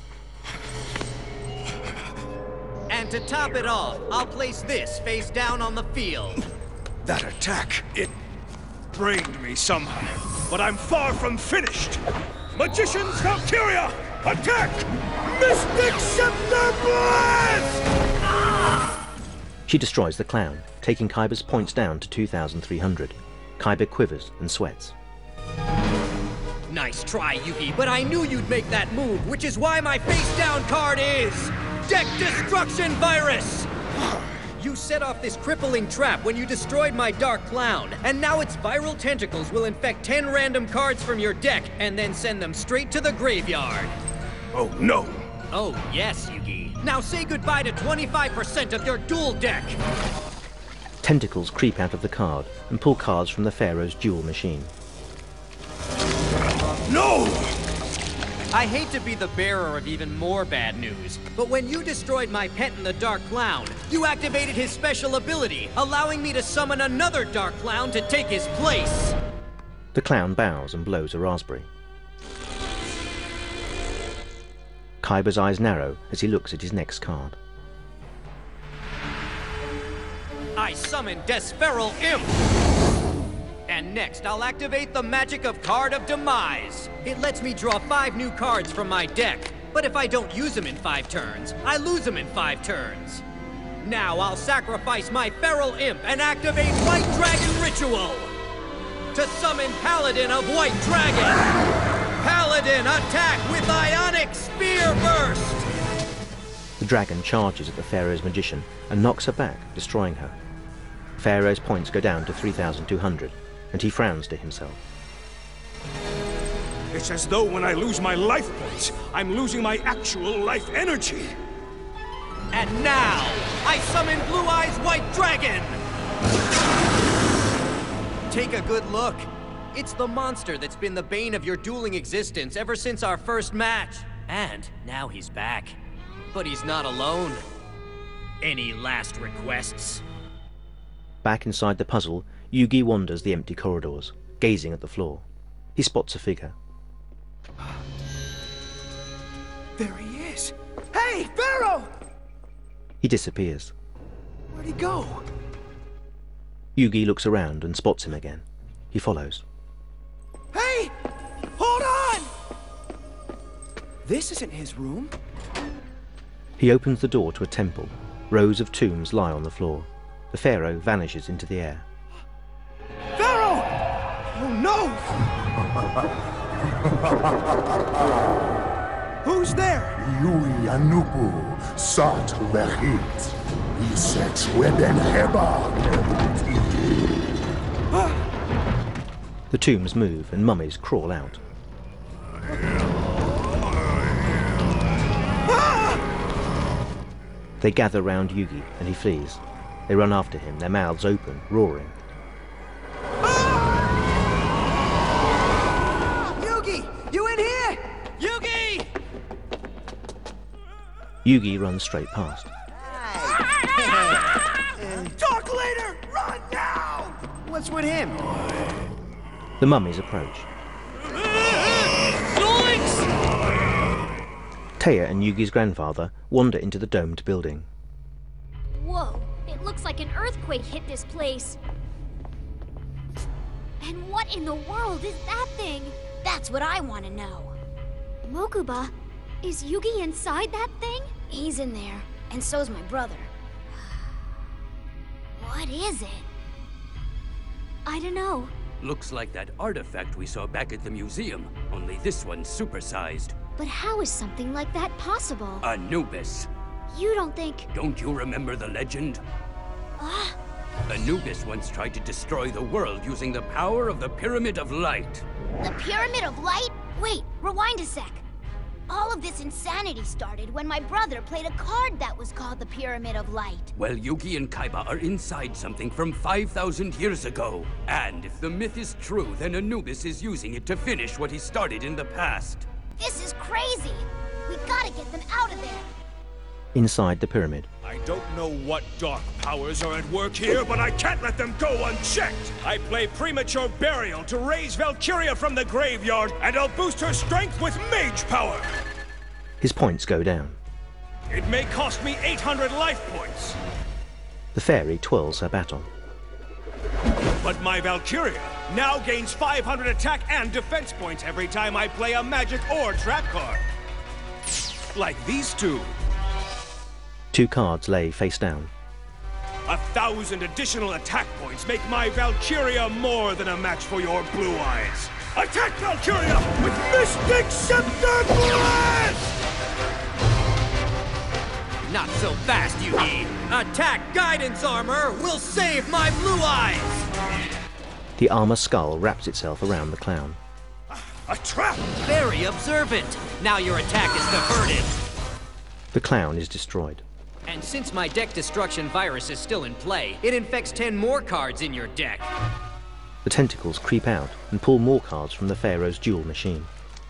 And to top it off, I'll place this face down on the field. That attack, it brained me somehow. But I'm far from finished. Magician's Valkyria! Attack! Mystic Scepter Blast! Ah! She destroys the clown, taking Kaiba's points down to two thousand three hundred. Kaiba quivers and sweats. Nice try, Yugi, but I knew you'd make that move, which is why my face-down card is... Deck Destruction Virus! You set off this crippling trap when you destroyed my Dark Clown, and now its viral tentacles will infect ten random cards from your deck and then send them straight to the graveyard. Oh, no! Oh, yes, Yugi. Now say goodbye to twenty-five percent of your duel deck! Tentacles creep out of the card and pull cards from the Pharaoh's duel machine. No! I hate to be the bearer of even more bad news, but when you destroyed my pet in the Dark Clown, you activated his special ability, allowing me to summon another Dark Clown to take his place! The clown bows and blows a raspberry. Kaiba's eyes narrow as he looks at his next card. I summon Desferal Imp! And next, I'll activate the magic of Card of Demise. It lets me draw five new cards from my deck, but if I don't use them in five turns, I lose them in five turns. Now I'll sacrifice my Feral Imp and activate White Dragon Ritual to summon Paladin of White Dragon. Paladin, attack with Ionic Spear Burst! The dragon charges at the Pharaoh's magician and knocks her back, destroying her. Pharaoh's points go down to three thousand two hundred, and he frowns to himself. It's as though when I lose my life points, I'm losing my actual life energy. And now, I summon Blue Eyes White Dragon! Take a good look. It's the monster that's been the bane of your dueling existence ever since our first match. And now he's back. But he's not alone. Any last requests? Back inside the puzzle, Yugi wanders the empty corridors, gazing at the floor. He spots a figure. There he is! Hey, Pharaoh! He disappears. Where'd he go? Yugi looks around and spots him again. He follows. Hey! Hold on! This isn't his room. He opens the door to a temple. Rows of tombs lie on the floor. The Pharaoh vanishes into the air. Pharaoh! Oh no! Who's there? Yui Anupu, Sat Lechit, Iset Weben Heba. The tombs move and mummies crawl out. They gather round Yugi and he flees. They run after him, their mouths open, roaring. Yugi! You in here? Yugi! Yugi runs straight past. Talk later! Run now! What's with him? The mummies approach. Taya and Yugi's grandfather wander into the domed building. Whoa, it looks like an earthquake hit this place. And what in the world is that thing? That's what I want to know. Mokuba, is Yugi inside that thing? He's in there, and so's my brother. What is it? I don't know. Looks like that artifact we saw back at the museum, only this one's supersized. But how is something like that possible? Anubis. You don't think... Don't you remember the legend? Ah, Anubis once tried to destroy the world using the power of the Pyramid of Light. the Pyramid of Light? Wait, rewind a sec. All of this insanity started when my brother played a card that was called the Pyramid of Light. Well, Yugi and Kaiba are inside something from five thousand years ago. And if the myth is true, then Anubis is using it to finish what he started in the past. This is crazy. We gotta get them out of there. Inside the pyramid, I don't know what dark powers are at work here, but I can't let them go unchecked! I play Premature Burial to raise Valkyria from the graveyard, and I'll boost her strength with mage power! his points go down. It may cost me eight hundred life points, The fairy twirls her baton. but my Valkyria now gains five hundred attack and defense points every time I play a magic or trap card. Like these two. Two cards lay face down. A thousand additional attack points make my Valkyria more than a match for your blue eyes. Attack Valkyria with Mystic Scepter Blast! Not so fast, Yugi! Attack Guidance Armor will save my blue eyes! The armor skull wraps itself around the clown. A trap! Very observant! Now your attack is diverted! The clown is destroyed. And since my deck destruction virus is still in play, it infects ten more cards in your deck. The tentacles creep out and pull more cards from the Pharaoh's duel machine.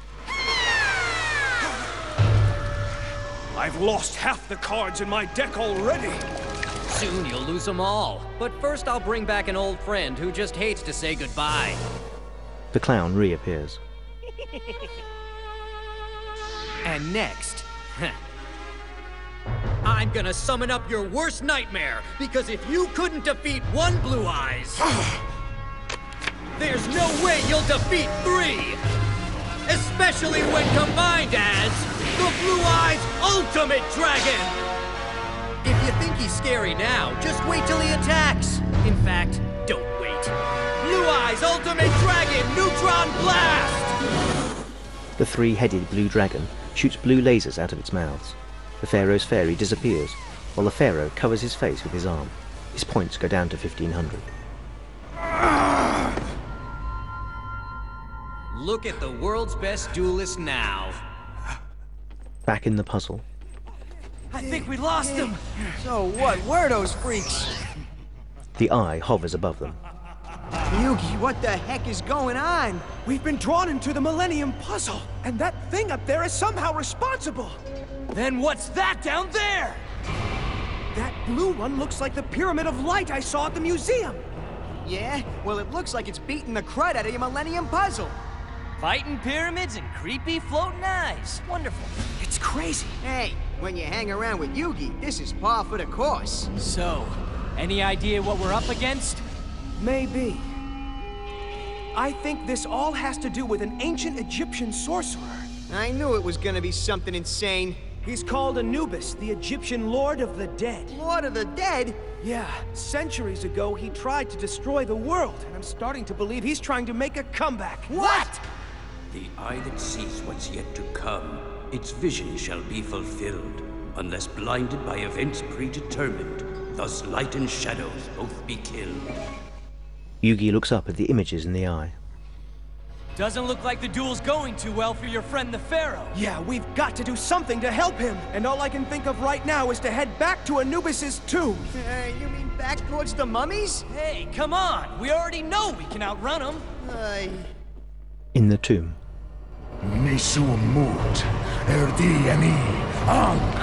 I've lost half the cards in my deck already. Soon you'll lose them all. But first I'll bring back an old friend who just hates to say goodbye. The clown reappears. And next, I'm gonna summon up your worst nightmare, because if you couldn't defeat one Blue Eyes, there's no way you'll defeat three! Especially when combined as the Blue Eyes Ultimate Dragon! If you think he's scary now, just wait till he attacks! In fact, don't wait. Blue Eyes Ultimate Dragon Neutron Blast! The three-headed blue dragon shoots blue lasers out of its mouths. The Pharaoh's fairy disappears, while the Pharaoh covers his face with his arm. His points go down to fifteen hundred. Look at the world's best duelist now. Back in the puzzle, I think we lost them. So what were those freaks? the eye hovers above them. Yugi, what the heck is going on? We've been drawn into the Millennium Puzzle, and that thing up there is somehow responsible. Then what's that down there? That blue one looks like the Pyramid of Light I saw at the museum. Yeah? Well, it looks like it's beating the crud out of your Millennium Puzzle. Fighting pyramids and creepy floating eyes. Wonderful. It's crazy. Hey, when you hang around with Yugi, this is par for the course. So, any idea what we're up against? Maybe. I think this all has to do with an ancient Egyptian sorcerer. I knew it was gonna be something insane. He's called Anubis, the Egyptian Lord of the Dead. Lord of the Dead? Yeah, centuries ago he tried to destroy the world, and I'm starting to believe he's trying to make a comeback. What? The eye that sees what's yet to come, its vision shall be fulfilled, unless blinded by events predetermined. Thus light and shadows both be killed. Yugi looks up at the images in the eye. Doesn't look like the duel's going too well for your friend the Pharaoh. Yeah, we've got to do something to help him. And all I can think of right now is to head back to Anubis's tomb. Uh, you mean back towards the mummies? Hey, come on. We already know we can outrun them. I... In the tomb. Nisu Mut, Erdi Ani, Ankh.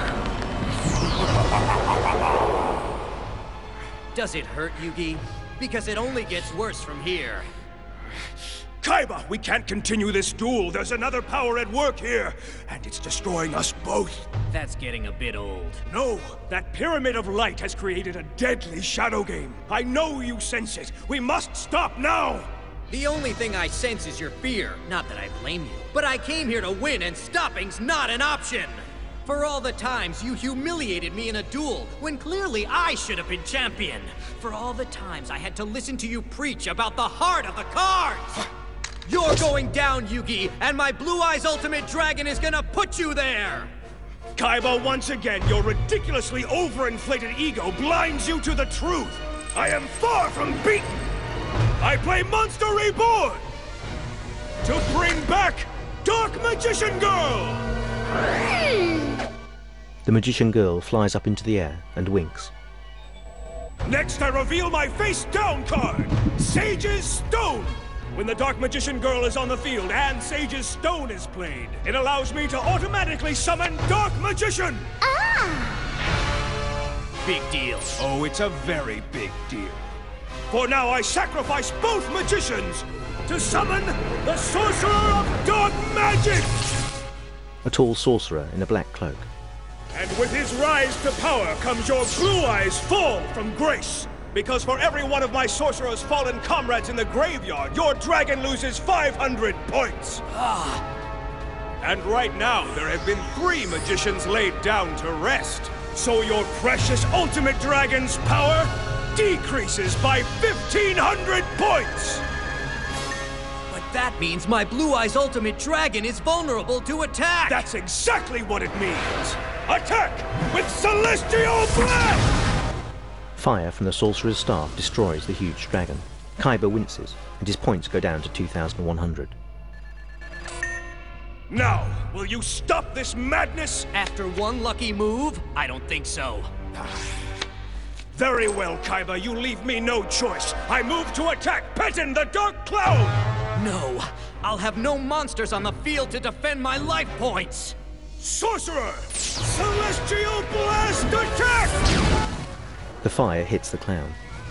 Does it hurt, Yugi? Because it only gets worse from here. Kaiba, we can't continue this duel. There's another power at work here, and it's destroying us both. That's getting a bit old. No, that Pyramid of Light has created a deadly shadow game. I know you sense it. We must stop now. The only thing I sense is your fear. Not that I blame you. But I came here to win, and stopping's not an option. For all the times you humiliated me in a duel, when clearly I should have been champion. For all the times I had to listen to you preach about the heart of the cards. You're going down, Yugi, and my Blue Eyes Ultimate Dragon is gonna put you there! Kaiba, once again, your ridiculously overinflated ego blinds you to the truth. I am far from beaten. I play Monster Reborn to bring back Dark Magician Girl! The magician girl flies up into the air and winks. Next, I reveal my face-down card, Sage's Stone! When the Dark Magician Girl is on the field and Sage's Stone is played, it allows me to automatically summon Dark Magician! Ah! Big deal. Oh, it's a very big deal. For now, I sacrifice both magicians to summon the Sorcerer of Dark Magic! A tall sorcerer in a black cloak. And with his rise to power comes your Blue Eyes' fall from grace. Because for every one of my sorcerer's fallen comrades in the graveyard, your dragon loses five hundred points. Ah. And right now, there have been three magicians laid down to rest. So your precious ultimate dragon's power decreases by fifteen hundred points. But that means my Blue Eyes Ultimate Dragon is vulnerable to attack. That's exactly what it means. Attack with Celestial Blast! Fire from the sorcerer's staff destroys the huge dragon. Kaiba winces, and his points go down to two thousand one hundred. Now, will you stop this madness? After one lucky move? I don't think so. Very well, Kaiba, you leave me no choice. I move to attack Petin the Dark Cloud! No, I'll have no monsters on the field to defend my life points! Sorcerer! Celestial Blast attack! The fire hits the clown.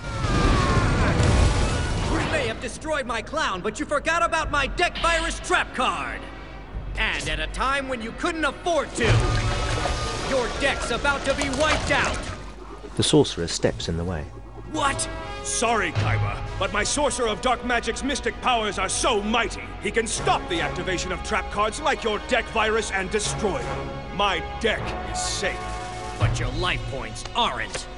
You may have destroyed my clown, but you forgot about my Deck Virus Trap card! And at a time when you couldn't afford to! Your deck's about to be wiped out! The sorcerer steps in the way. What? Sorry, Kaiba, but my Sorcerer of Dark Magic's mystic powers are so mighty, he can stop the activation of trap cards like your Deck Virus and destroy them. My deck is safe. But your life points aren't.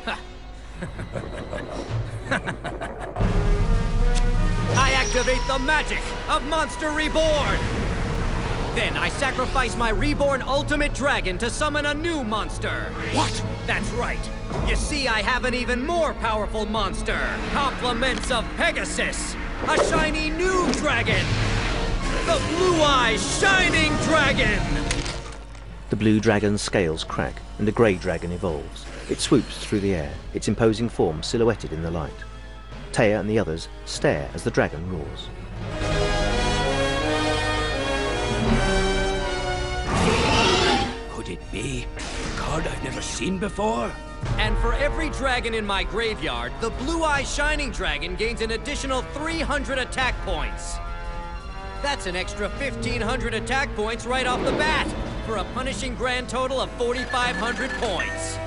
I activate the magic of Monster Reborn! Then I sacrifice my Reborn Ultimate Dragon to summon a new monster. What? That's right. You see, I have an even more powerful monster. Compliments of Pegasus. A shiny new dragon. The Blue Eyes Shining Dragon! The blue dragon's scales crack, and a grey dragon evolves. It swoops through the air, its imposing form silhouetted in the light. Taya and the others stare as the dragon roars. Could it be a card I've never seen before? And for every dragon in my graveyard, the Blue Eyes Shining Dragon gains an additional three hundred attack points. That's an extra fifteen hundred attack points right off the bat, for a punishing grand total of forty-five hundred points.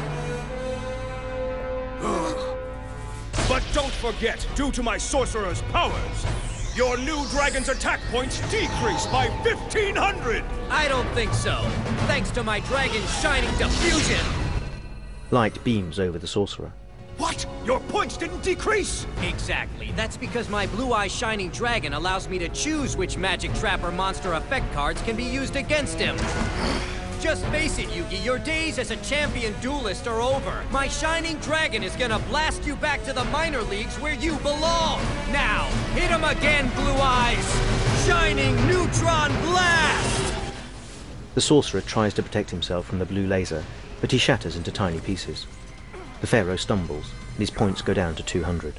But don't forget, due to my sorcerer's powers, your new dragon's attack points decrease by fifteen hundred! I don't think so. Thanks to my dragon's shining diffusion. Light beams over the sorcerer. What? Your points didn't decrease? Exactly. That's because my Blue Eyes Shining Dragon allows me to choose which magic trap or monster effect cards can be used against him. Just face it, Yugi, your days as a champion duelist are over. My Shining Dragon is gonna blast you back to the minor leagues where you belong. Now, hit him again, Blue Eyes! Shining Neutron Blast! The sorcerer tries to protect himself from the blue laser, but he shatters into tiny pieces. The Pharaoh stumbles, and his points go down to two hundred.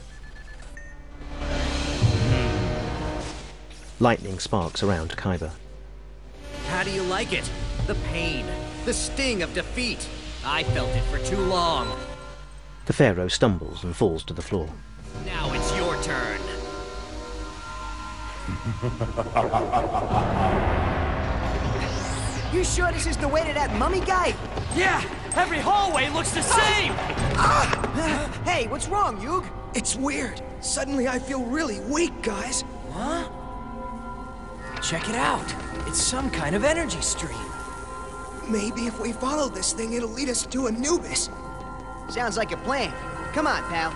Lightning sparks around Kaiba. How do you like it? The pain, the sting of defeat. I felt it for too long. The Pharaoh stumbles and falls to the floor. Now it's your turn. You sure this is the way to that mummy guy? Yeah, every hallway looks the same! Ah! Hey, what's wrong, Yug? It's weird. Suddenly I feel really weak, guys. Huh? Check it out. It's some kind of energy stream. Maybe if we follow this thing, it'll lead us to Anubis. Sounds like a plan. Come on, pal.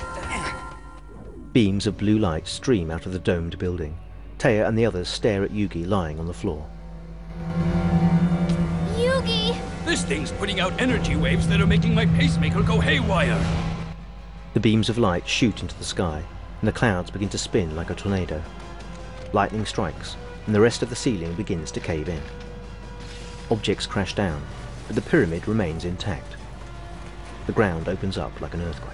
Beams of blue light stream out of the domed building. Taya and the others stare at Yugi lying on the floor. Yugi! This thing's putting out energy waves that are making my pacemaker go haywire. The beams of light shoot into the sky, and the clouds begin to spin like a tornado. Lightning strikes, and the rest of the ceiling begins to cave in. Objects crash down, but the pyramid remains intact. The ground opens up like an earthquake.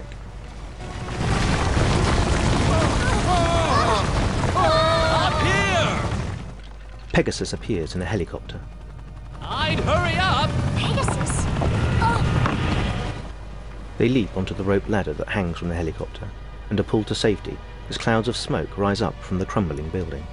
Up here! Pegasus appears in a helicopter. I'd hurry up! Pegasus! They leap onto the rope ladder that hangs from the helicopter, and are pulled to safety as clouds of smoke rise up from the crumbling building.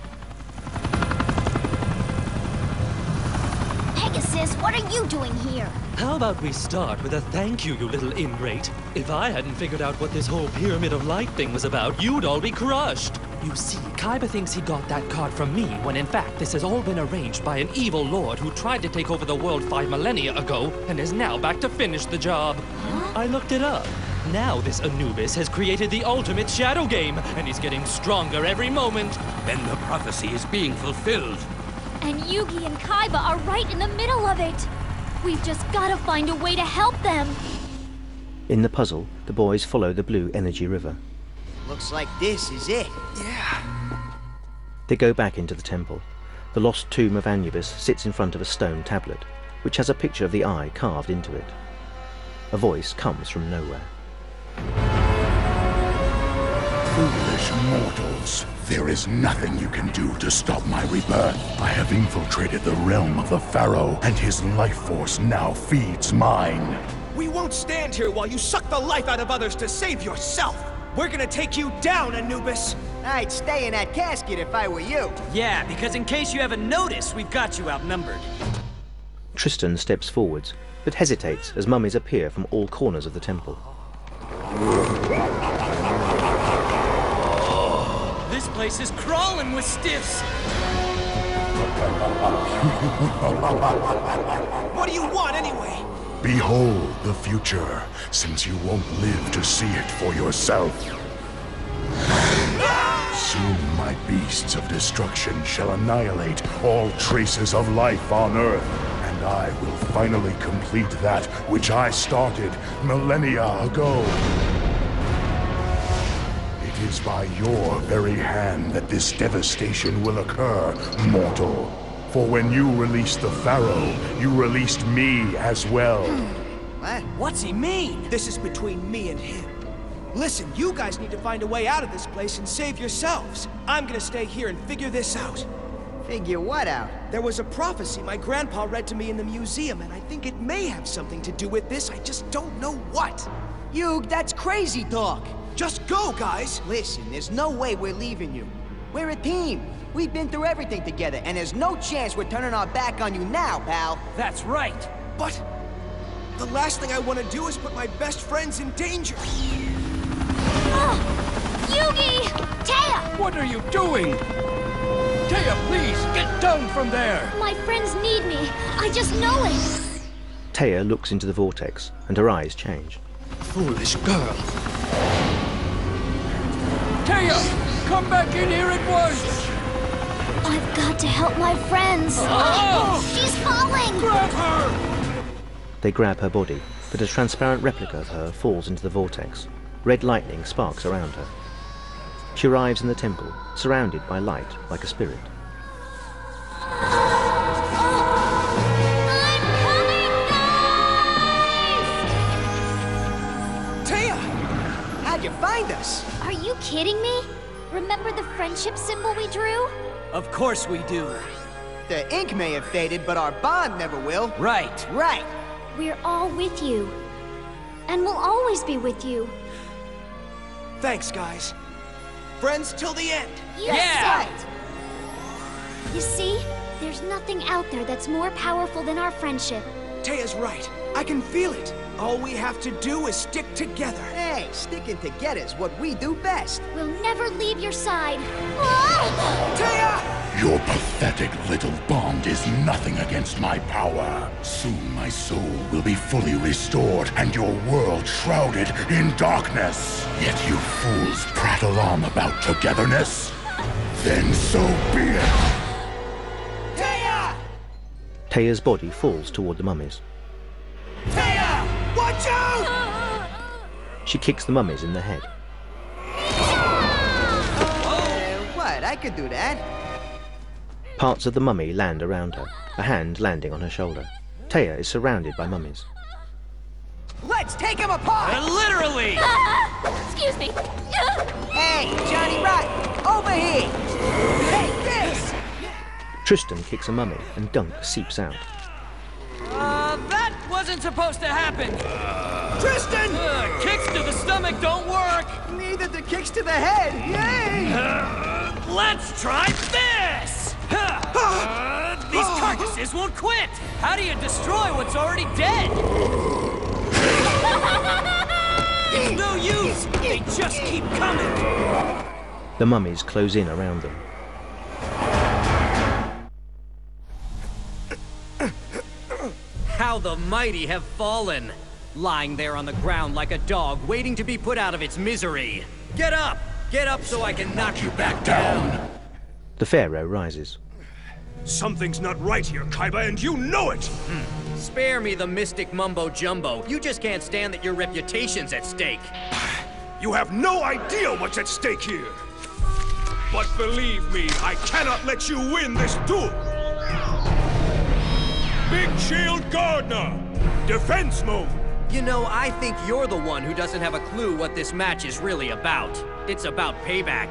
Pegasus, what are you doing here? How about we start with a thank you, you little ingrate? If I hadn't figured out what this whole Pyramid of Light thing was about, you'd all be crushed. You see, Kaiba thinks he got that card from me, when in fact this has all been arranged by an evil lord who tried to take over the world five millennia ago, and is now back to finish the job. Huh? I looked it up. Now this Anubis has created the ultimate shadow game, and he's getting stronger every moment. Then the prophecy is being fulfilled. And Yugi and Kaiba are right in the middle of it. We've just got to find a way to help them. In the puzzle, the boys follow the blue energy river. Looks like this is it. Yeah. They go back into the temple. The lost tomb of Anubis sits in front of a stone tablet, which has a picture of the eye carved into it. A voice comes from nowhere. Foolish mortals, there is nothing you can do to stop my rebirth. I have infiltrated the realm of the Pharaoh, and his life force now feeds mine. We won't stand here while you suck the life out of others to save yourself. We're gonna take you down, Anubis. I'd stay in that casket if I were you. Yeah, because in case you haven't noticed, we've got you outnumbered. Tristan steps forwards, but hesitates as mummies appear from all corners of the temple. This place is crawling with stiffs. What do you want anyway? Behold the future, since you won't live to see it for yourself. Soon my beasts of destruction shall annihilate all traces of life on Earth, and I will finally complete that which I started millennia ago. It is by your very hand that this devastation will occur, mortal. For when you released the Pharaoh, you released me as well. What? What's he mean? This is between me and him. Listen, you guys need to find a way out of this place and save yourselves. I'm gonna stay here and figure this out. Figure what out? There was a prophecy my grandpa read to me in the museum, and I think it may have something to do with this. I just don't know what. Yug, that's crazy talk. Just go, guys. Listen, there's no way we're leaving you. We're a team. We've been through everything together, and there's no chance we're turning our back on you now, pal. That's right. But the last thing I want to do is put my best friends in danger. Ah! Yugi! Taya! What are you doing? Taya, please, get down from there! My friends need me. I just know it. Taya looks into the vortex, and her eyes change. Foolish girl. Taya, come back in here at once! I've got to help my friends. Oh! She's falling! Grab her! They grab her body, but a transparent replica of her falls into the vortex. Red lightning sparks around her. She arrives in the temple, surrounded by light like a spirit. Taya! How'd you find us? Are you kidding me? Remember the friendship symbol we drew? Of course we do. The ink may have faded, but our bond never will. Right. Right. We're all with you. And we'll always be with you. Thanks, guys. Friends till the end. You yeah! Said. You see? There's nothing out there that's more powerful than our friendship. Taya's right. I can feel it. All we have to do is stick together. Hey, sticking together is what we do best. We'll never leave your side. Taya! Your pathetic little bond is nothing against my power. Soon my soul will be fully restored and your world shrouded in darkness. Yet you fools prattle on about togetherness? Then so be it. Taya! Taya's body falls toward the mummies. Taya! Watch out! She kicks the mummies in the head. Uh, what? I could do that. Parts of the mummy land around her, a hand landing on her shoulder. Taya is surrounded by mummies. Let's take him apart! Uh, literally! Excuse me. Hey, Johnny Rotten, over here! Take this! Tristan kicks a mummy and Dunk seeps out. Uh, that wasn't supposed to happen! Tristan! Uh, kicks to the stomach don't work! Neither the kicks to the head! Yay! Uh, let's try this! Uh, these carcasses won't quit! How do you destroy what's already dead? It's no use! They just keep coming! The mummies close in around them. How the mighty have fallen! Lying there on the ground like a dog, waiting to be put out of its misery. Get up! Get up so I can knock you back down! The Pharaoh rises. Something's not right here, Kaiba, and you know it! Hmm. Spare me the mystic mumbo-jumbo. You just can't stand that your reputation's at stake. You have no idea what's at stake here! But believe me, I cannot let you win this duel! Big Shield Gardner! Defense mode! You know, I think you're the one who doesn't have a clue what this match is really about. It's about payback.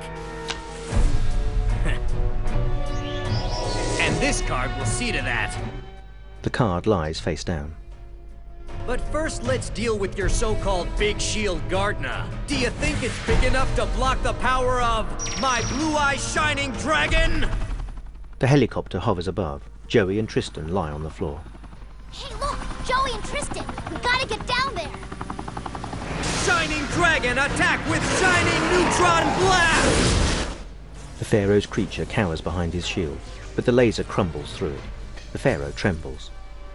And this card will see to that. The card lies face down. But first, let's deal with your so-called Big Shield Gardner. Do you think it's big enough to block the power of my blue-eye shining dragon? The helicopter hovers above. Joey and Tristan lie on the floor. Hey, look! Joey and Tristan! We gotta get down there! Shining Dragon, attack with Shining Neutron Blast! The Pharaoh's creature cowers behind his shield, but the laser crumbles through it. The Pharaoh trembles.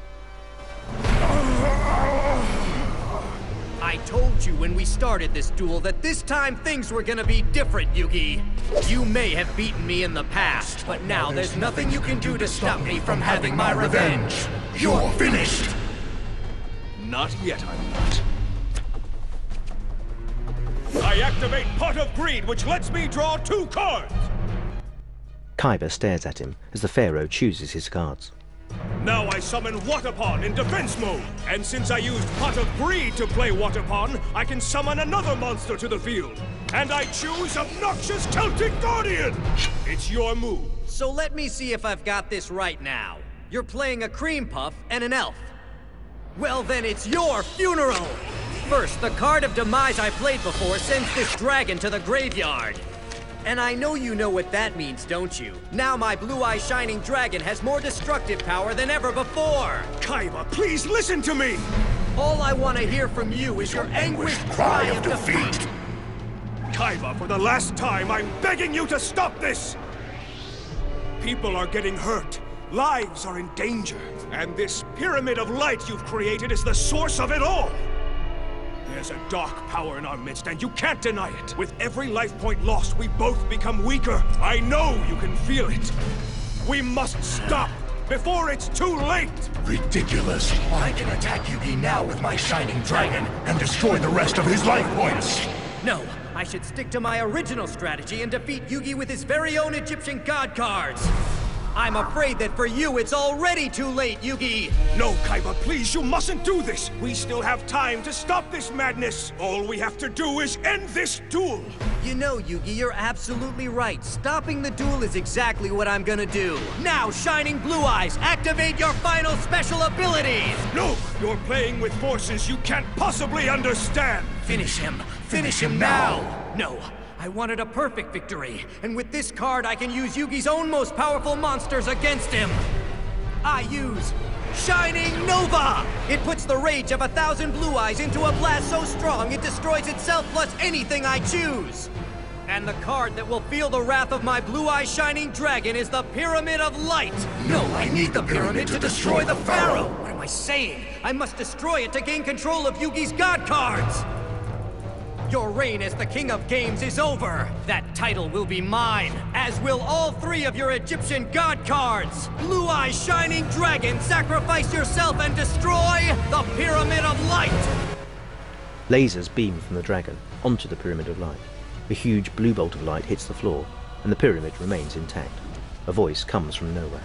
I told you when we started this duel that this time things were gonna be different, Yugi. You may have beaten me in the past, but now there's nothing you can do to stop me from having my revenge. You're finished! Not yet, I'm not. I activate Pot of Greed, which lets me draw two cards! Kaiba stares at him as the Pharaoh chooses his cards. Now I summon Watapon in defense mode, and since I used Pot of Greed to play Watapon, I can summon another monster to the field. And I choose Obnoxious Celtic Guardian! It's your move. So let me see if I've got this right now. You're playing a cream puff and an elf. Well then, it's your funeral! First, the card of demise I played before sends this dragon to the graveyard. And I know you know what that means, don't you? Now my blue-eye shining dragon has more destructive power than ever before! Kaiba, please listen to me! All I want to hear from you is your anguished cry of defeat! Kaiba, for the last time, I'm begging you to stop this! People are getting hurt. Lives are in danger. And this pyramid of light you've created is the source of it all! There's a dark power in our midst, and you can't deny it. With every life point lost, we both become weaker. I know you can feel it. We must stop before it's too late! Ridiculous. I can attack Yugi now with my shining dragon and destroy the rest of his life points. No, I should stick to my original strategy and defeat Yugi with his very own Egyptian god cards. I'm afraid that for you, it's already too late, Yugi! No, Kaiba, please, you mustn't do this! We still have time to stop this madness! All we have to do is end this duel! You know, Yugi, you're absolutely right. Stopping the duel is exactly what I'm gonna do. Now, Shining Blue Eyes, activate your final special abilities! No! You're playing with forces you can't possibly understand! Finish him! Finish him now! No! I wanted a perfect victory, and with this card I can use Yugi's own most powerful monsters against him! I use Shining Nova! It puts the rage of a thousand blue eyes into a blast so strong it destroys itself plus anything I choose! And the card that will feel the wrath of my blue-eye shining dragon is the Pyramid of Light! No, I need the pyramid to destroy the Pharaoh! What am I saying? I must destroy it to gain control of Yugi's god cards! Your reign as the King of Games is over! That title will be mine, as will all three of your Egyptian god cards! Blue-Eye Shining Dragon, sacrifice yourself and destroy the Pyramid of Light! Lasers beam from the dragon onto the Pyramid of Light. A huge blue bolt of light hits the floor, and the pyramid remains intact. A voice comes from nowhere.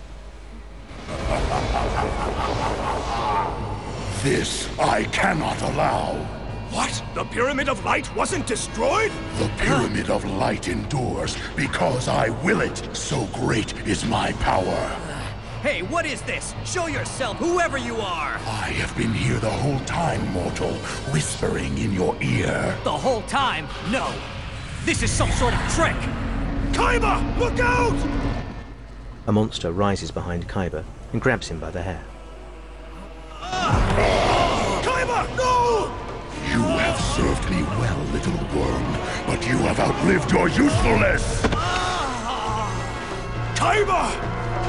This I cannot allow. What? The Pyramid of Light wasn't destroyed? The Pyramid of Light endures because I will it. So great is my power. Hey, what is this? Show yourself, whoever you are! I have been here the whole time, mortal, whispering in your ear. The whole time? No. This is some sort of trick! Kaiba, look out! A monster rises behind Kaiba and grabs him by the hair. Kaiba, no! You have served me well, little worm, but you have outlived your usefulness! Kaiba!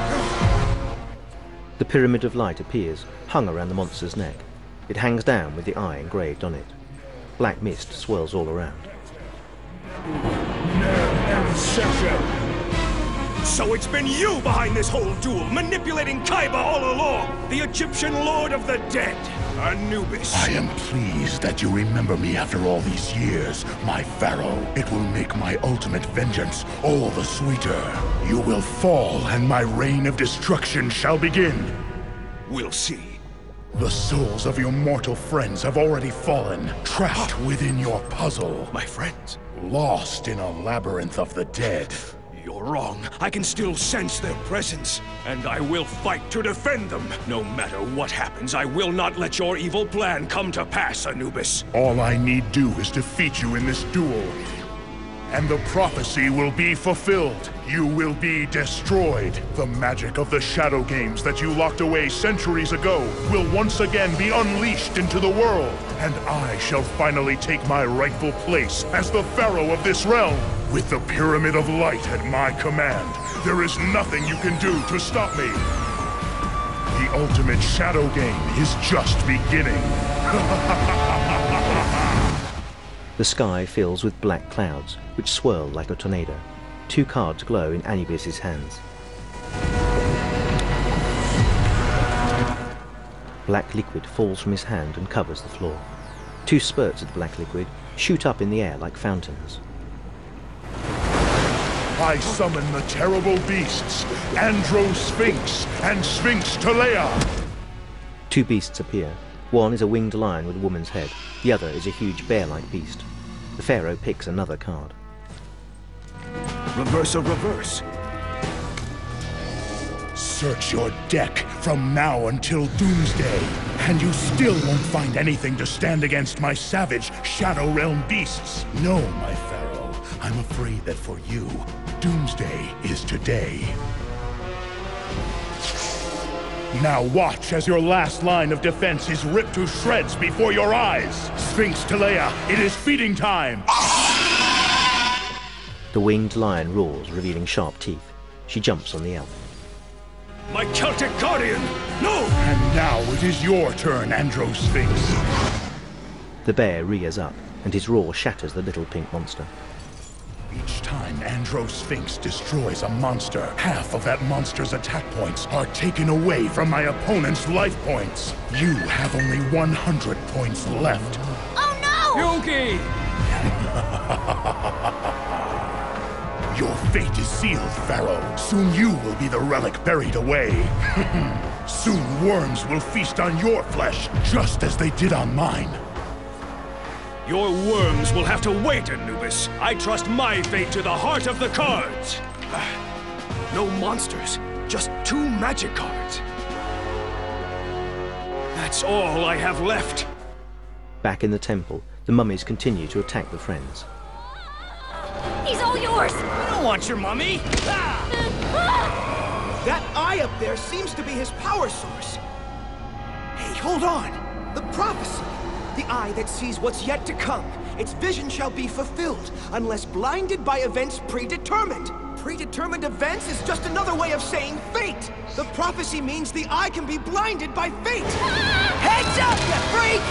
The Pyramid of Light appears, hung around the monster's neck. It hangs down with the eye engraved on it. Black mist swirls all around. So it's been you behind this whole duel, manipulating Kaiba all along, the Egyptian Lord of the Dead, Anubis. I am pleased that you remember me after all these years, my pharaoh. It will make my ultimate vengeance all the sweeter. You will fall, and my reign of destruction shall begin. We'll see. The souls of your mortal friends have already fallen, trapped within your puzzle. My friends? Lost in a labyrinth of the dead. You're wrong. I can still sense their presence, and I will fight to defend them. No matter what happens, I will not let your evil plan come to pass, Anubis. All I need do is defeat you in this duel, and the prophecy will be fulfilled. You will be destroyed. The magic of the Shadow Games that you locked away centuries ago will once again be unleashed into the world, and I shall finally take my rightful place as the pharaoh of this realm. With the Pyramid of Light at my command, there is nothing you can do to stop me. The ultimate Shadow Game is just beginning. The sky fills with black clouds, which swirl like a tornado. Two cards glow in Anubis' hands. Black liquid falls from his hand and covers the floor. Two spurts of black liquid shoot up in the air like fountains. I summon the terrible beasts, Andro-Sphinx and Sphinx Telea. Two beasts appear. One is a winged lion with a woman's head. The other is a huge bear-like beast. The pharaoh picks another card. Reverse of reverse. Search your deck from now until Doomsday, and you still won't find anything to stand against my savage Shadow Realm beasts. No, my pharaoh, I'm afraid that for you, Doomsday is today. Now watch as your last line of defense is ripped to shreds before your eyes. Sphinx Telea, it is feeding time! The winged lion roars, revealing sharp teeth. She jumps on the elf. My Celtic Guardian! No! And now it is your turn, Andro-Sphinx. The bear rears up, and his roar shatters the little pink monster. Each time Andro-Sphinx destroys a monster, half of that monster's attack points are taken away from my opponent's life points. You have only one hundred points left. Oh no! Yugi! Your fate is sealed, Pharaoh. Soon you will be the relic buried away. Soon worms will feast on your flesh, just as they did on mine. Your worms will have to wait, Anubis. I trust my fate to the heart of the cards. No monsters, just two magic cards. That's all I have left. Back in the temple, the mummies continue to attack the friends. He's all yours! I don't want your mummy! That eye up there seems to be his power source. Hey, hold on! The prophecy! The eye that sees what's yet to come. Its vision shall be fulfilled, unless blinded by events predetermined. Predetermined events is just another way of saying fate! The prophecy means the eye can be blinded by fate! Heads up, you freak!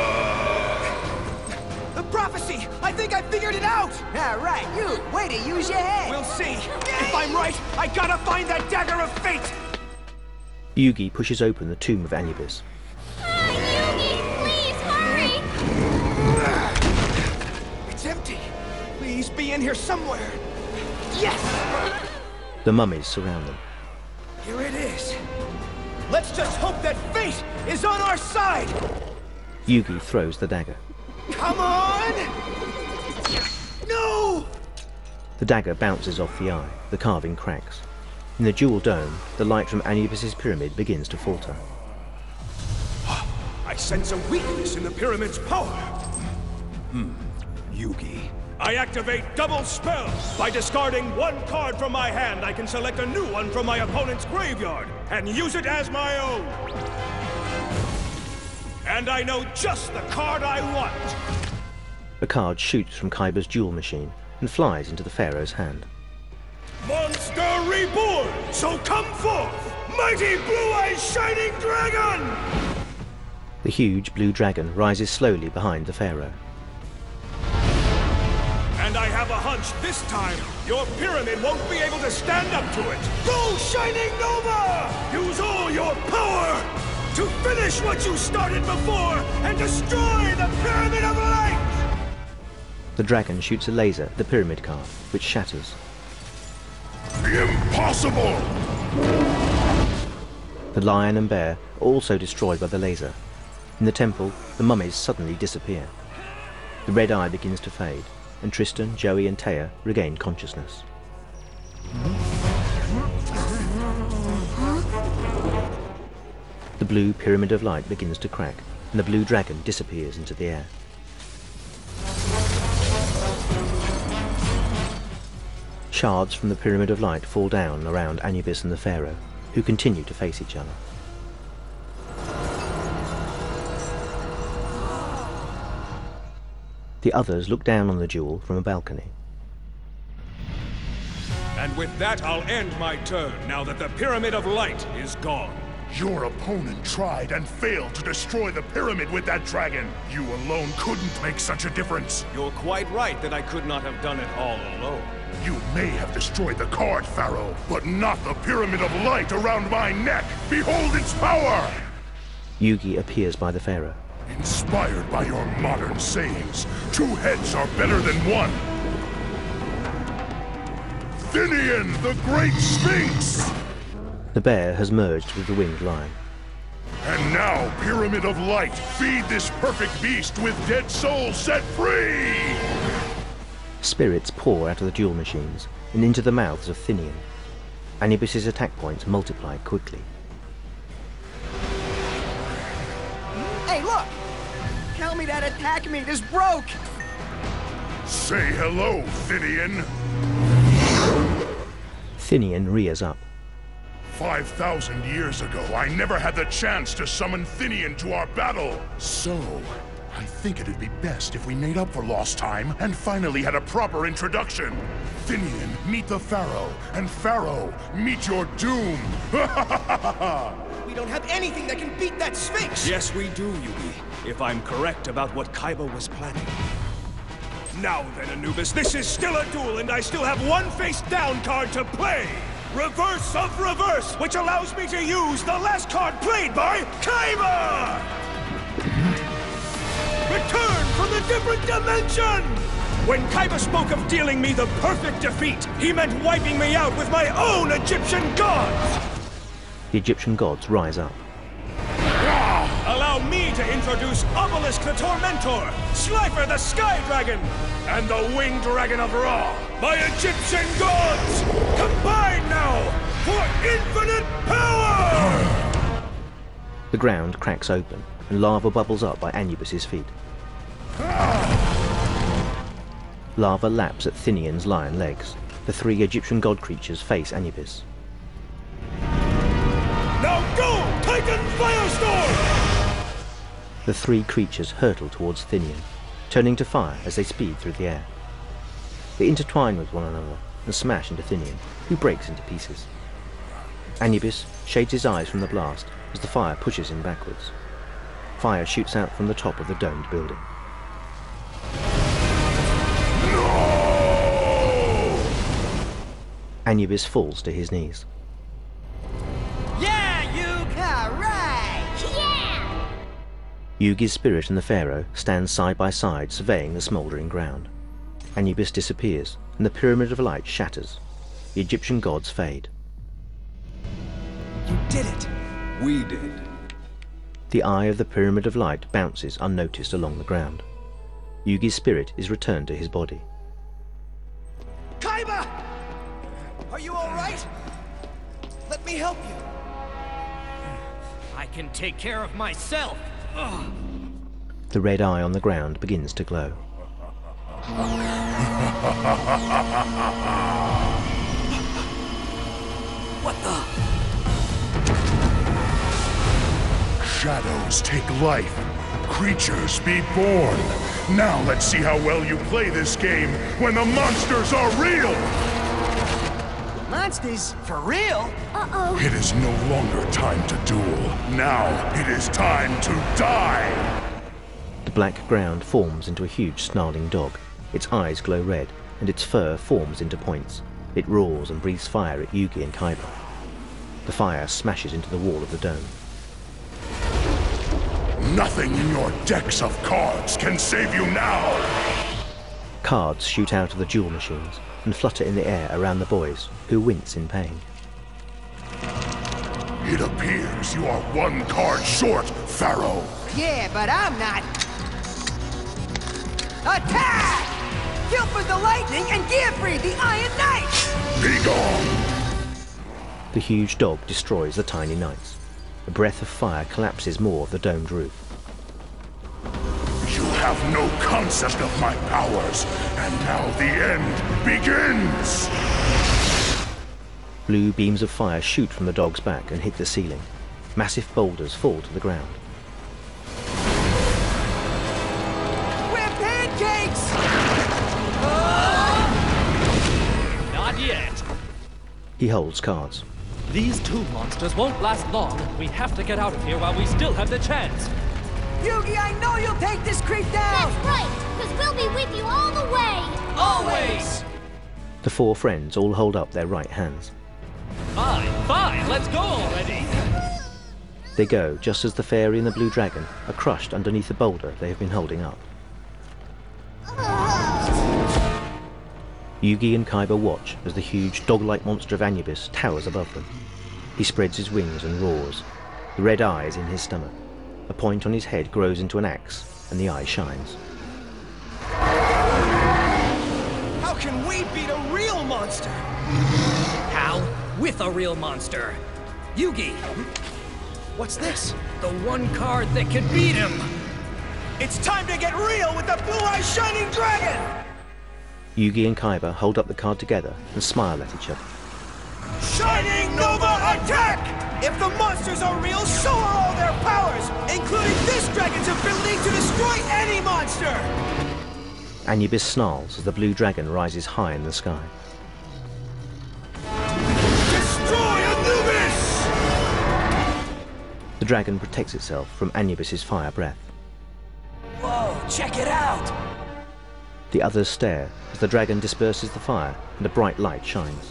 The prophecy! I think I figured it out! All right, you, way to use your head! We'll see. If I'm right, I gotta find that dagger of fate! Yugi pushes open the tomb of Anubis. It's empty. Please be in here somewhere. Yes! The mummies surround them. Here it is. Let's just hope that fate is on our side! Yugi throws the dagger. Come on! No! The dagger bounces off the eye. The carving cracks. In the jewel dome, the light from Anubis's pyramid begins to falter. I sense a weakness in the pyramid's power. Hmm. Yugi. I activate double spell. By discarding one card from my hand, I can select a new one from my opponent's graveyard and use it as my own. And I know just the card I want. A card shoots from Kaiba's jewel machine and flies into the pharaoh's hand. Monster reborn! So come forth, mighty blue-eyed shining dragon! The huge blue dragon rises slowly behind the pharaoh. And I have a hunch this time, your pyramid won't be able to stand up to it. Go, Shining Nova! Use all your power to finish what you started before and destroy the Pyramid of Light! The dragon shoots a laser at the pyramid card, which shatters. Impossible! The lion and bear are also destroyed by the laser. In the temple, the mummies suddenly disappear. The red eye begins to fade, and Tristan, Joey and Taya regain consciousness. The blue pyramid of light begins to crack, and the blue dragon disappears into the air. Shards from the pyramid of light fall down around Anubis and the pharaoh, who continue to face each other. The others look down on the jewel from a balcony. And with that, I'll end my turn, now that the Pyramid of Light is gone. Your opponent tried and failed to destroy the pyramid with that dragon. You alone couldn't make such a difference. You're quite right that I could not have done it all alone. You may have destroyed the card, Pharaoh, but not the Pyramid of Light around my neck. Behold its power! Yugi appears by the pharaoh. Inspired by your modern sayings, two heads are better than one. Thynian, the Great Sphinx! The bear has merged with the winged lion. And now, Pyramid of Light, feed this perfect beast with dead souls set free! Spirits pour out of the jewel machines and into the mouths of Thynian. Anubis's attack points multiply quickly. Hey, look! Tell me that attack meter's broke! Say hello, Thynian! Thynian rears up. Five thousand years ago, I never had the chance to summon Thynian to our battle. So, I think it'd be best if we made up for lost time and finally had a proper introduction. Thynian, meet the Pharaoh, and Pharaoh, meet your doom. We don't have anything that can beat that Sphinx! Yes, we do, Yugi, if I'm correct about what Kaiba was planning. Now then, Anubis, this is still a duel, and I still have one face-down card to play! Reverse of Reverse, which allows me to use the last card played by Kaiba! Return from the different dimension! When Kaiba spoke of dealing me the perfect defeat, he meant wiping me out with my own Egyptian gods! The Egyptian gods rise up. Allow me to introduce Obelisk the Tormentor, Slifer the Sky Dragon, and the Winged Dragon of Ra, my Egyptian gods! Combine now for infinite power! The ground cracks open, and lava bubbles up by Anubis's feet. Lava laps at Thynian's lion legs. The three Egyptian god creatures face Anubis. Now go, Titan Firestorm! The three creatures hurtle towards Thynian, turning to fire as they speed through the air. They intertwine with one another and smash into Thynian, who breaks into pieces. Anubis shades his eyes from the blast as the fire pushes him backwards. Fire shoots out from the top of the domed building. Anubis falls to his knees. Yeah, you! Alright! Yeah! Yugi's spirit and the pharaoh stand side by side surveying the smouldering ground. Anubis disappears, and the Pyramid of Light shatters. The Egyptian gods fade. You did it! We did. The eye of the Pyramid of Light bounces unnoticed along the ground. Yugi's spirit is returned to his body. Kaiba! Are you alright? Let me help you. I can take care of myself. Ugh. The red eye on the ground begins to glow. What the? Shadows take life. Creatures be born. Now let's see how well you play this game when the monsters are real! Monsters? For real? Uh-oh. It is no longer time to duel. Now it is time to die! The black ground forms into a huge snarling dog. Its eyes glow red, and its fur forms into points. It roars and breathes fire at Yugi and Kaiba. The fire smashes into the wall of the dome. Nothing in your decks of cards can save you now! Cards shoot out of the duel machines and flutter in the air around the boys, who wince in pain. It appears you are one card short, Pharaoh. Yeah, but I'm not. Attack! Gilford the Lightning and Gearfried the Iron Knight! Be gone! The huge dog destroys the tiny knights. A breath of fire collapses more of the domed roof. You have no concept of my powers, and now the end begins! Blue beams of fire shoot from the dog's back and hit the ceiling. Massive boulders fall to the ground. We're pancakes! Not yet. He holds cards. These two monsters won't last long. We have to get out of here while we still have the chance. Yugi, I know you'll take this creep down! That's right, because we'll be with you all the way! Always! The four friends all hold up their right hands. Fine, fine, let's go already. They go just as the fairy and the blue dragon are crushed underneath the boulder they have been holding up. Yugi and Kaiba watch as the huge dog-like monster of Anubis towers above them. He spreads his wings and roars. The red eye is in his stomach. A point on his head grows into an axe, and the eye shines. How can we beat a real monster? How? With a real monster. Yugi! What's this? The one card that can beat him! It's time to get real with the blue-eyed shining dragon! Yugi and Kaiba hold up the card together and smile at each other. Shining Nova attack! If the monsters are real, so are all their powers, including this dragon's ability to destroy any monster! Anubis snarls as the blue dragon rises high in the sky. Destroy Anubis! The dragon protects itself from Anubis's fire breath. Whoa, check it out! The others stare as the dragon disperses the fire and a bright light shines.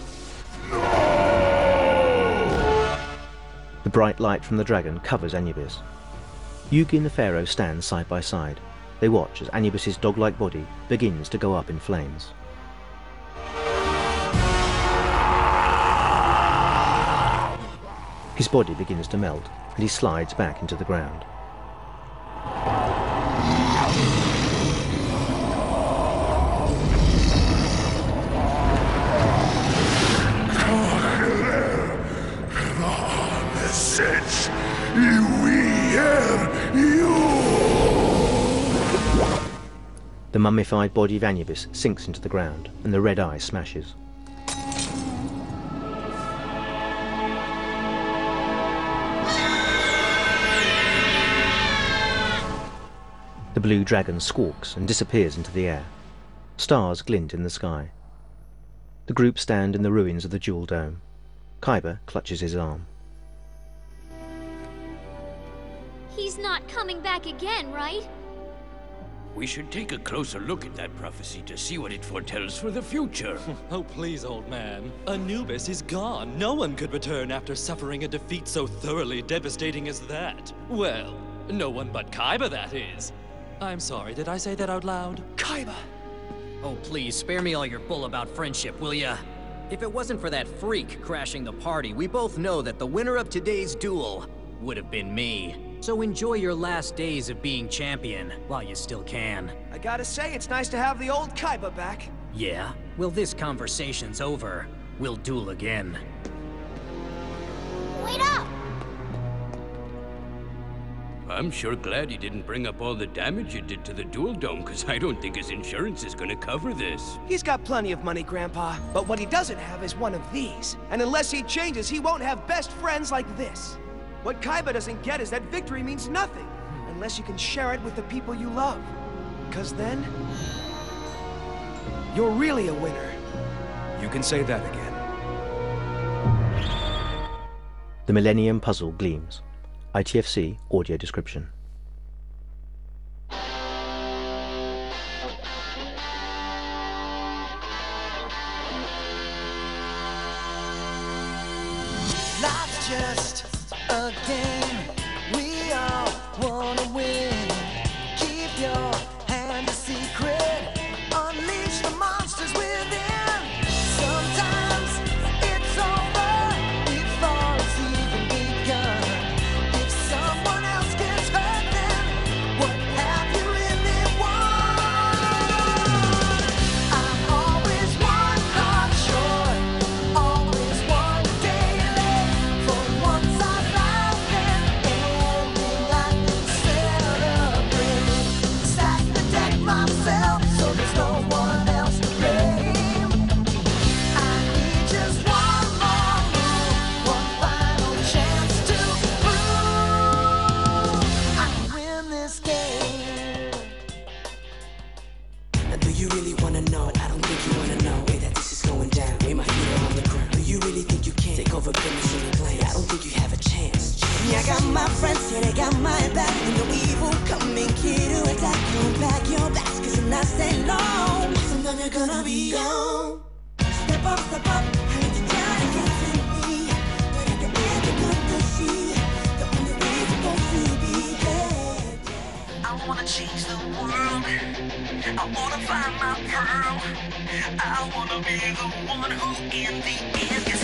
The bright light from the dragon covers Anubis. Yugi and the pharaoh stand side by side. They watch as Anubis's dog-like body begins to go up in flames. His body begins to melt, and he slides back into the ground. The mummified body of Anubis sinks into the ground, and the red eye smashes. The blue dragon squawks and disappears into the air. Stars glint in the sky. The group stand in the ruins of the Jewel Dome. Kaiba clutches his arm. He's not coming back again, right? We should take a closer look at that prophecy to see what it foretells for the future. Oh, please, old man. Anubis is gone. No one could return after suffering a defeat so thoroughly devastating as that. Well, no one but Kaiba, that is. I'm sorry, did I say that out loud? Kaiba! Oh, please, spare me all your bull about friendship, will ya? If it wasn't for that freak crashing the party, we both know that the winner of today's duel would have been me. So enjoy your last days of being champion, while you still can. I gotta say, it's nice to have the old Kaiba back. Yeah? Well, this conversation's over. We'll duel again. Wait up! I'm sure glad he didn't bring up all the damage you did to the Duel Dome, because I don't think his insurance is gonna cover this. He's got plenty of money, Grandpa, but what he doesn't have is one of these. And unless he changes, he won't have best friends like this. What Kaiba doesn't get is that victory means nothing, unless you can share it with the people you love. Because then, you're really a winner. You can say that again. The Millennium Puzzle gleams. I T F C audio description. Life's just a game. We all wanna win. Keep your hand a secret. Unleash the monsters within. Sometimes it's over before it's even begun. If someone else gets hurt, then what have you really won? I'm always one card short, always one day late. For once I found an ending I can celebrate. Stack the deck myself, so there's no one else to blame. I need just one more move, one final chance to prove I can win this game. Now, do you really wanna know? I don't think you wanna know way that this is going down. Way my feet are on the ground. Do you really think you can take over business in your claim? I don't think you have a chance. Yeah, I got my friends here, they got my back. And no evil coming here to attack. Don't pack your bags, cause I'm not staying long. Sometime you're gonna be gone. Step up, step up, I need to try to get to me. But at the end you're gonna see the only way it's supposed to be. Hey, I wanna change the world. I wanna find my pearl. I wanna be the one who in the end is